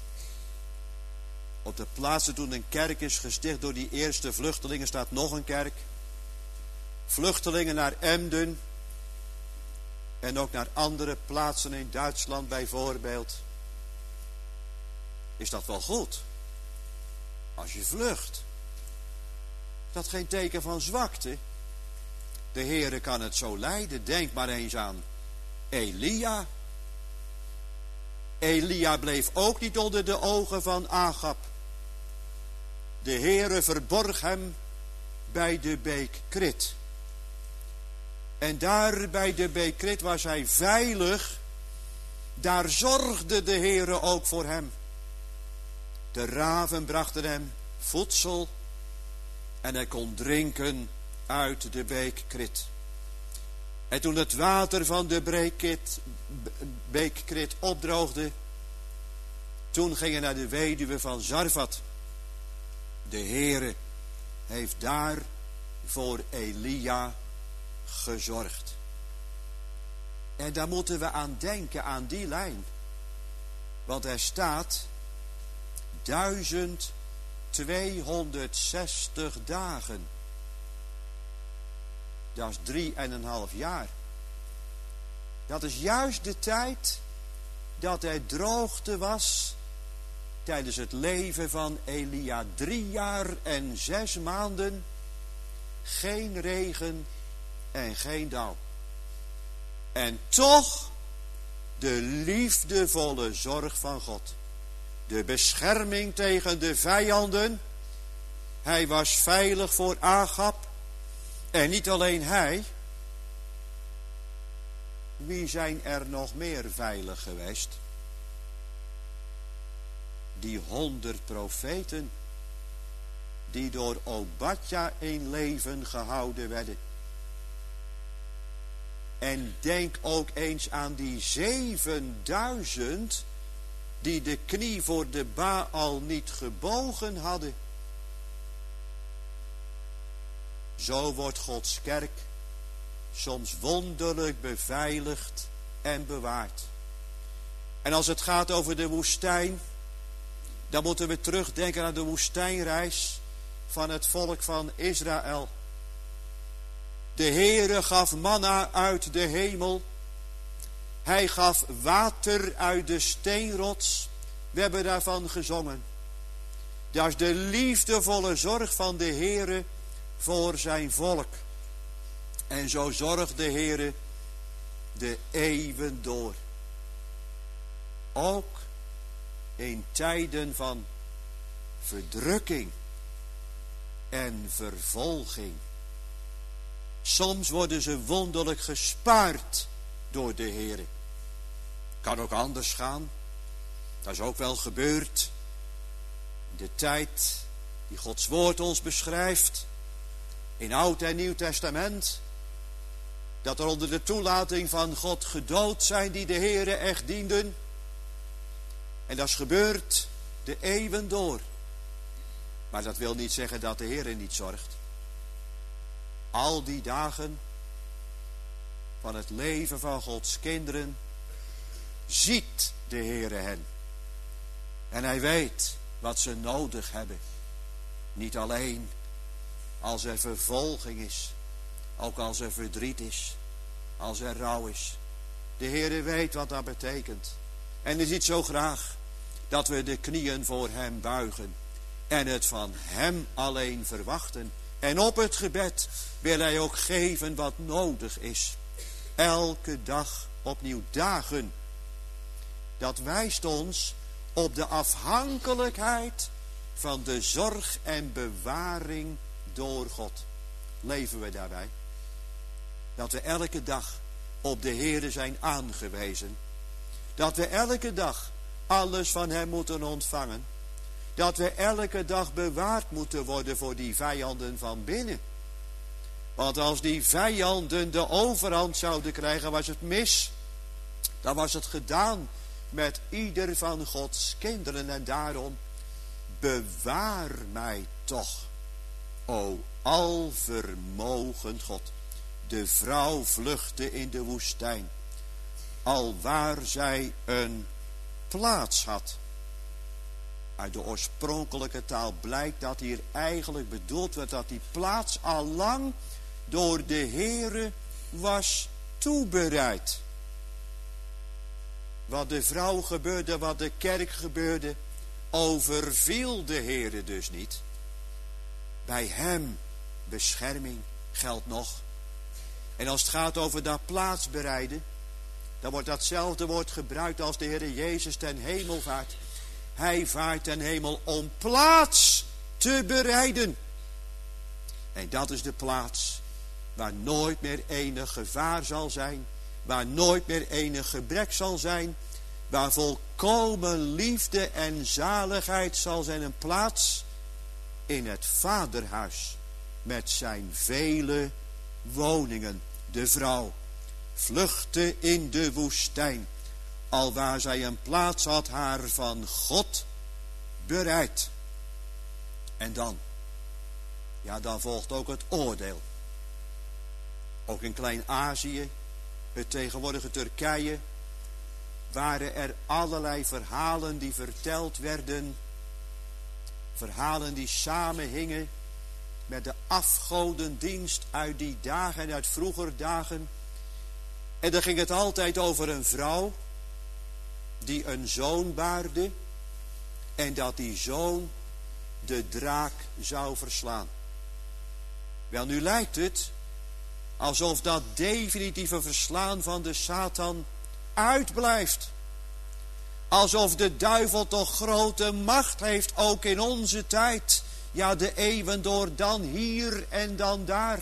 op de plaatsen toen een kerk is gesticht door die eerste vluchtelingen, staat nog een kerk. Vluchtelingen naar Emden en ook naar andere plaatsen in Duitsland bijvoorbeeld. Is dat wel goed? Als je vlucht. Is dat geen teken van zwakte? De Heere kan het zo leiden. Denk maar eens aan Elia. Elia bleef ook niet onder de ogen van Agab. De Heere verborg hem bij de beek Krit. En daar bij de beek Krit was hij veilig. Daar zorgde de Heere ook voor hem. De raven brachten hem voedsel en hij kon drinken uit de beek Krit. En toen het water van de beek Krit opdroogde, toen ging hij naar de weduwe van Zarfat. De Heere heeft daar voor Elia gezorgd. En daar moeten we aan denken, aan die lijn. Want er staat 1260 dagen. Dat is 3,5 jaar. Dat is juist de tijd dat er droogte was tijdens het leven van Elia. 3 jaar en 6 maanden. Geen regen en geen dauw. En toch de liefdevolle zorg van God. De bescherming tegen de vijanden. Hij was veilig voor Agab. En niet alleen hij. Wie zijn er nog meer veilig geweest? Die 100 profeten. Die door Obadja in leven gehouden werden. En denk ook eens aan die 7000 die de knie voor de Baal niet gebogen hadden. Zo wordt Gods kerk soms wonderlijk beveiligd en bewaard. En als het gaat over de woestijn, dan moeten we terugdenken aan de woestijnreis van het volk van Israël. De Heere gaf manna uit de hemel. Hij gaf water uit de steenrots. We hebben daarvan gezongen. Dat is de liefdevolle zorg van de Heere voor zijn volk. En zo zorgt de Heere de eeuwen door. Ook in tijden van verdrukking en vervolging. Soms worden ze wonderlijk gespaard door de Heere. Kan ook anders gaan. Dat is ook wel gebeurd. In de tijd die Gods woord ons beschrijft. In Oud en Nieuw Testament. Dat er onder de toelating van God gedood zijn die de Heere echt dienden. En dat is gebeurd de eeuwen door. Maar dat wil niet zeggen dat de Heere niet zorgt. Al die dagen van het leven van Gods kinderen ziet de Heere hen. En hij weet wat ze nodig hebben. Niet alleen als er vervolging is, ook als er verdriet is, als er rouw is. De Heere weet wat dat betekent. En hij ziet zo graag dat we de knieën voor hem buigen en het van hem alleen verwachten. En op het gebed wil hij ook geven wat nodig is. Elke dag opnieuw dagen. Dat wijst ons op de afhankelijkheid van de zorg en bewaring door God. Leven we daarbij? Dat we elke dag op de Heere zijn aangewezen. Dat we elke dag alles van hem moeten ontvangen. Dat we elke dag bewaard moeten worden voor die vijanden van binnen. Want als die vijanden de overhand zouden krijgen, was het mis. Dan was het gedaan met ieder van Gods kinderen. En daarom, bewaar mij toch, o alvermogend God. De vrouw vluchtte in de woestijn, alwaar zij een plaats had. Uit de oorspronkelijke taal blijkt dat hier eigenlijk bedoeld werd dat die plaats al lang door de Heere was toebereid. Wat de vrouw gebeurde, wat de kerk gebeurde, overviel de Heere dus niet. Bij hem bescherming geldt nog. En als het gaat over dat plaats bereiden, dan wordt datzelfde woord gebruikt als de Heere Jezus ten hemel vaart. Hij vaart ten hemel om plaats te bereiden. En dat is de plaats waar nooit meer enig gevaar zal zijn, waar nooit meer enig gebrek zal zijn, waar volkomen liefde en zaligheid zal zijn. Een plaats in het vaderhuis met zijn vele woningen. De vrouw vluchtte in de woestijn, alwaar zij een plaats had haar van God bereid. En dan, ja, dan volgt ook het oordeel. Ook in Klein-Azië, het tegenwoordige Turkije, waren er allerlei verhalen die verteld werden. Verhalen die samenhingen met de afgodendienst uit die dagen en uit vroeger dagen. En dan ging het altijd over een vrouw die een zoon baarde en dat die zoon de draak zou verslaan. Wel, nu lijkt het alsof dat definitieve verslaan van de Satan uitblijft. Alsof de duivel toch grote macht heeft, ook in onze tijd. Ja, de eeuwen door, dan hier en dan daar.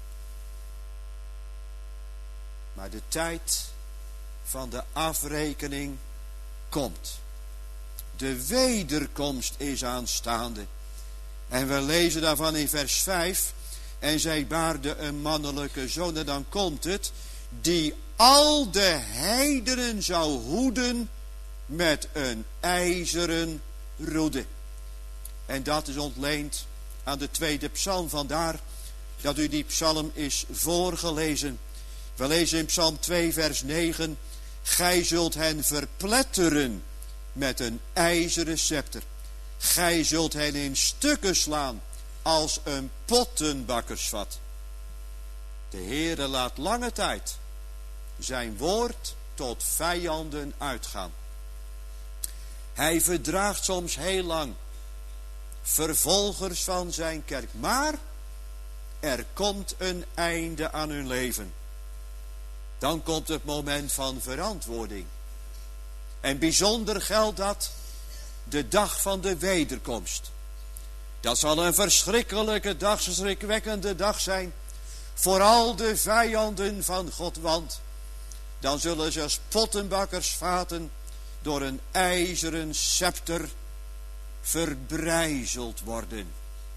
Maar de tijd van de afrekening komt. De wederkomst is aanstaande. En we lezen daarvan in vers 5. En zij baarde een mannelijke zoon. En dan komt het. Die al de heidenen zou hoeden met een ijzeren roede. En dat is ontleend aan de tweede psalm. Vandaar dat u die psalm is voorgelezen. We lezen in psalm 2 vers 9. Gij zult hen verpletteren met een ijzeren scepter. Gij zult hen in stukken slaan als een pottenbakkersvat. De Heere laat lange tijd zijn woord tot vijanden uitgaan. Hij verdraagt soms heel lang vervolgers van zijn kerk. Maar er komt een einde aan hun leven. Dan komt het moment van verantwoording. En bijzonder geldt dat de dag van de wederkomst. Dat zal een verschrikkelijke dag, een schrikwekkende dag zijn. Voor al de vijanden van God. Want dan zullen ze als pottenbakkersvaten door een ijzeren scepter verbrijzeld worden.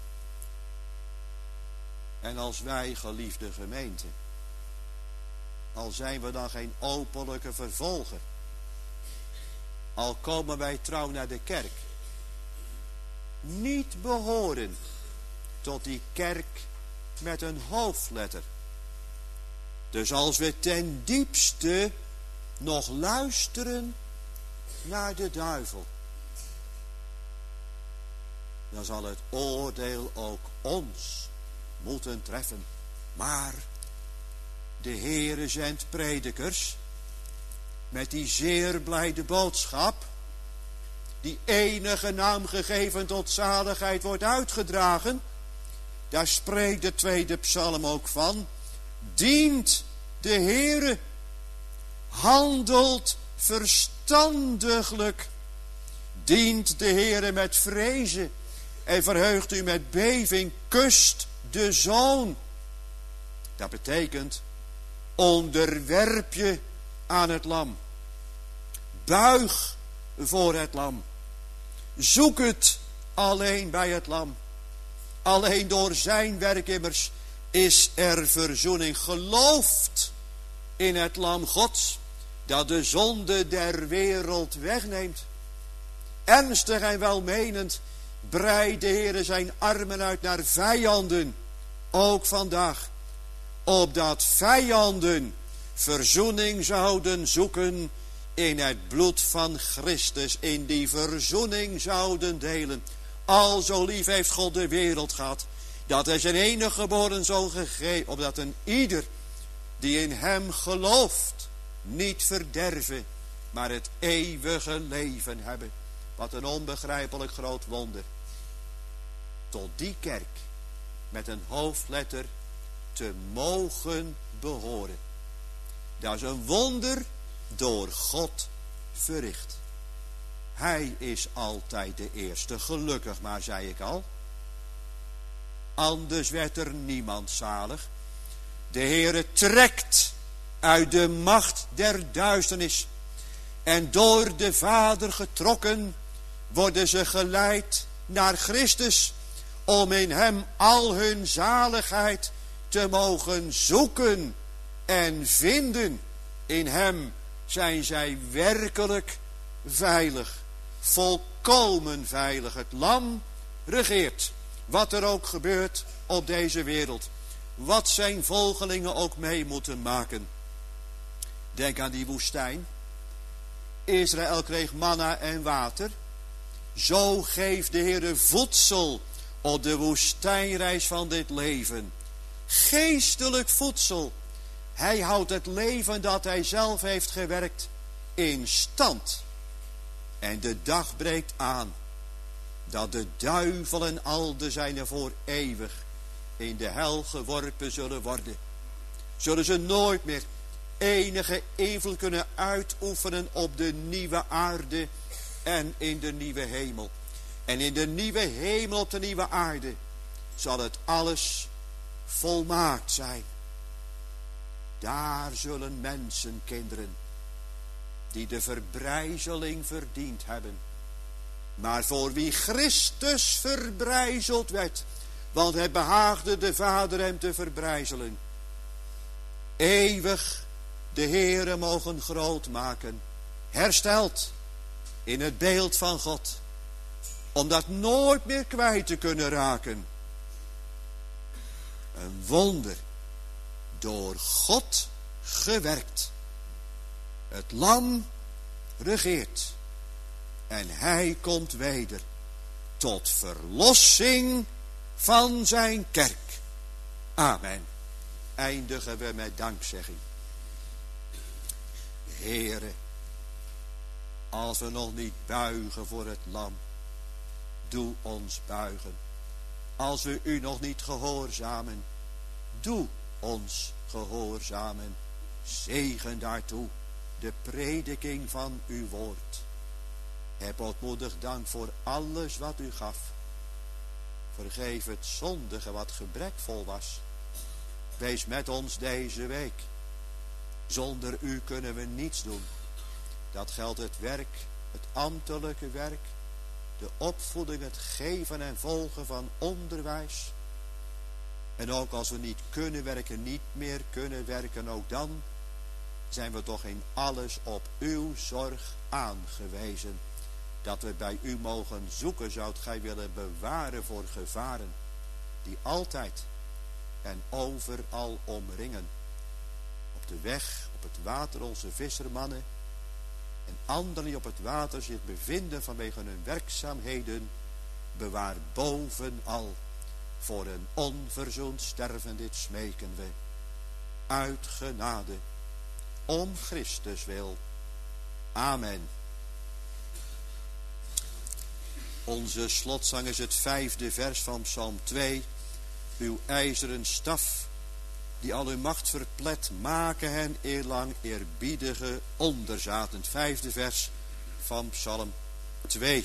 En als wij, geliefde gemeente, al zijn we dan geen openlijke vervolger, al komen wij trouw naar de kerk, niet behoren tot die kerk met een hoofdletter. Dus als we ten diepste nog luisteren naar de duivel, dan zal het oordeel ook ons moeten treffen. Maar de Heere zendt predikers met die zeer blijde boodschap, die enige naam gegeven tot zaligheid wordt uitgedragen. Daar spreekt de tweede psalm ook van. Dient de Heere, handelt verstandiglijk. Dient de Heere met vrezen en verheugt u met beving. Kust de Zoon. Dat betekent, onderwerp je aan het lam. Buig voor het lam. Zoek het alleen bij het lam. Alleen door zijn werk immers is er verzoening. Gelooft in het lam Gods, dat de zonde der wereld wegneemt. Ernstig en welmenend breidt de Heer zijn armen uit naar vijanden, ook vandaag, opdat vijanden verzoening zouden zoeken in het bloed van Christus, in die verzoening zouden delen. Al zo lief heeft God de wereld gehad, dat hij zijn enige geboren zoon gegeven, opdat een ieder die in hem gelooft niet verderven, maar het eeuwige leven hebben. Wat een onbegrijpelijk groot wonder. Tot die kerk met een hoofdletter te mogen behoren. Dat is een wonder door God verricht. Hij is altijd de eerste, gelukkig maar, zei ik al. Anders werd er niemand zalig. De Heere trekt uit de macht der duisternis. En door de Vader getrokken worden ze geleid naar Christus, om in hem al hun zaligheid te mogen zoeken en vinden. In hem zijn zij werkelijk veilig, volkomen veilig. Het lam regeert, wat er ook gebeurt op deze wereld, wat zijn volgelingen ook mee moeten maken. Denk aan die woestijn. Israël kreeg manna en water. Zo geeft de Heere voedsel op de woestijnreis van dit leven. Geestelijk voedsel. Hij houdt het leven dat hij zelf heeft gewerkt in stand. En de dag breekt aan dat de duivel en al de zijnen voor eeuwig in de hel geworpen zullen worden. Zullen ze nooit meer enige invloed kunnen uitoefenen op de nieuwe aarde en in de nieuwe hemel. En in de nieuwe hemel op de nieuwe aarde zal het alles volmaakt zijn. Daar zullen mensen, kinderen, die de verbrijzeling verdiend hebben, maar voor wie Christus verbrijzeld werd, want het behaagde de Vader hem te verbrijzelen, eeuwig de Heere mogen groot maken, hersteld in het beeld van God, om dat nooit meer kwijt te kunnen raken. Een wonder, door God gewerkt. Het lam regeert en hij komt weder tot verlossing van zijn kerk. Amen. Eindigen we met dankzegging. Heere, als we nog niet buigen voor het lam, doe ons buigen. Als we u nog niet gehoorzamen, doe ons gehoorzamen. Zegen daartoe de prediking van uw woord. Heb ootmoedig dank voor alles wat u gaf. Vergeef het zondige wat gebrekvol was. Wees met ons deze week. Zonder u kunnen we niets doen. Dat geldt het werk, het ambtelijke werk, de opvoeding, het geven en volgen van onderwijs. En ook als we niet kunnen werken, niet meer kunnen werken, ook dan zijn we toch in alles op uw zorg aangewezen. Dat we bij u mogen zoeken, zoudt gij willen bewaren voor gevaren, die altijd en overal omringen. Op de weg, op het water onze vissermannen en anderen die op het water zich bevinden vanwege hun werkzaamheden, bewaar bovenal. Voor een onverzoend sterven dit smeken we. Uit genade. Om Christus wil. Amen. Onze slotzang is het 5e vers van Psalm 2. Uw ijzeren staf, die al uw macht verplet, maken hen eerlang eerbiedige onderzaten. Het 5e vers van Psalm 2.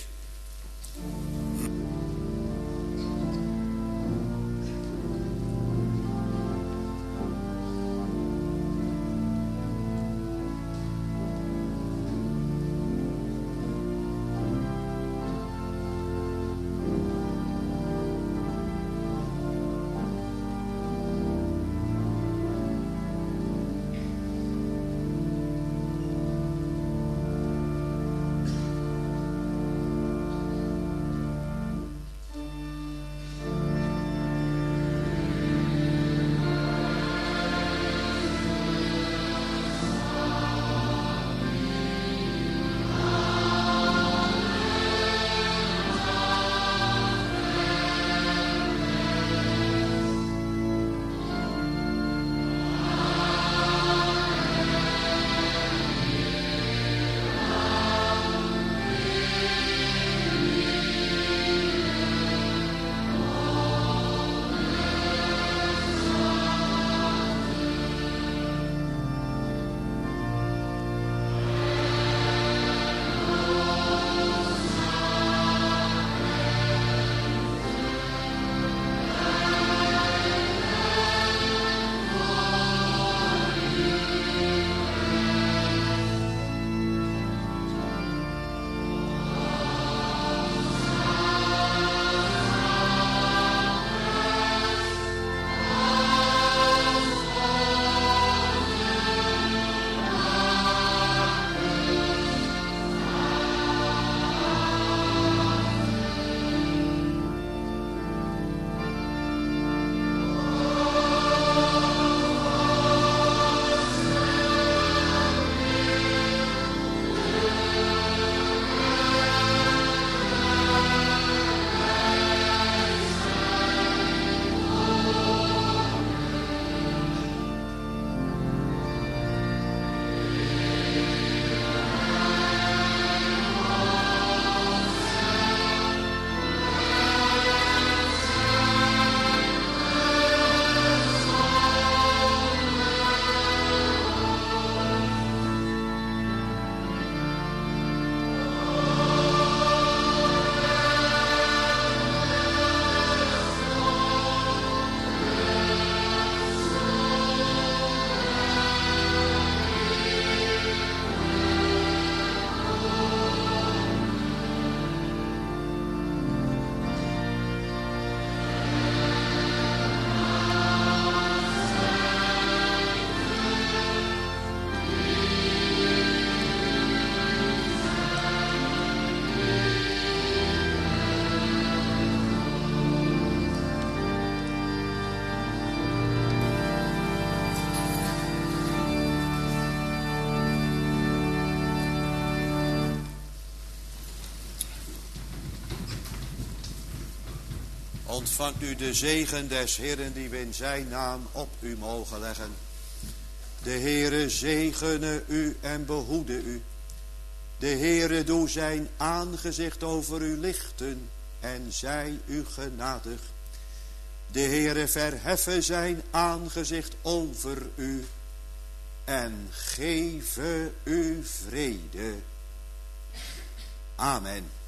Ontvangt u de zegen des Heeren die we in zijn naam op u mogen leggen. De Heere zegene u en behoede u. De Heere doe zijn aangezicht over u lichten en zij u genadig. De Heere verheffe zijn aangezicht over u en geeve u vrede. Amen.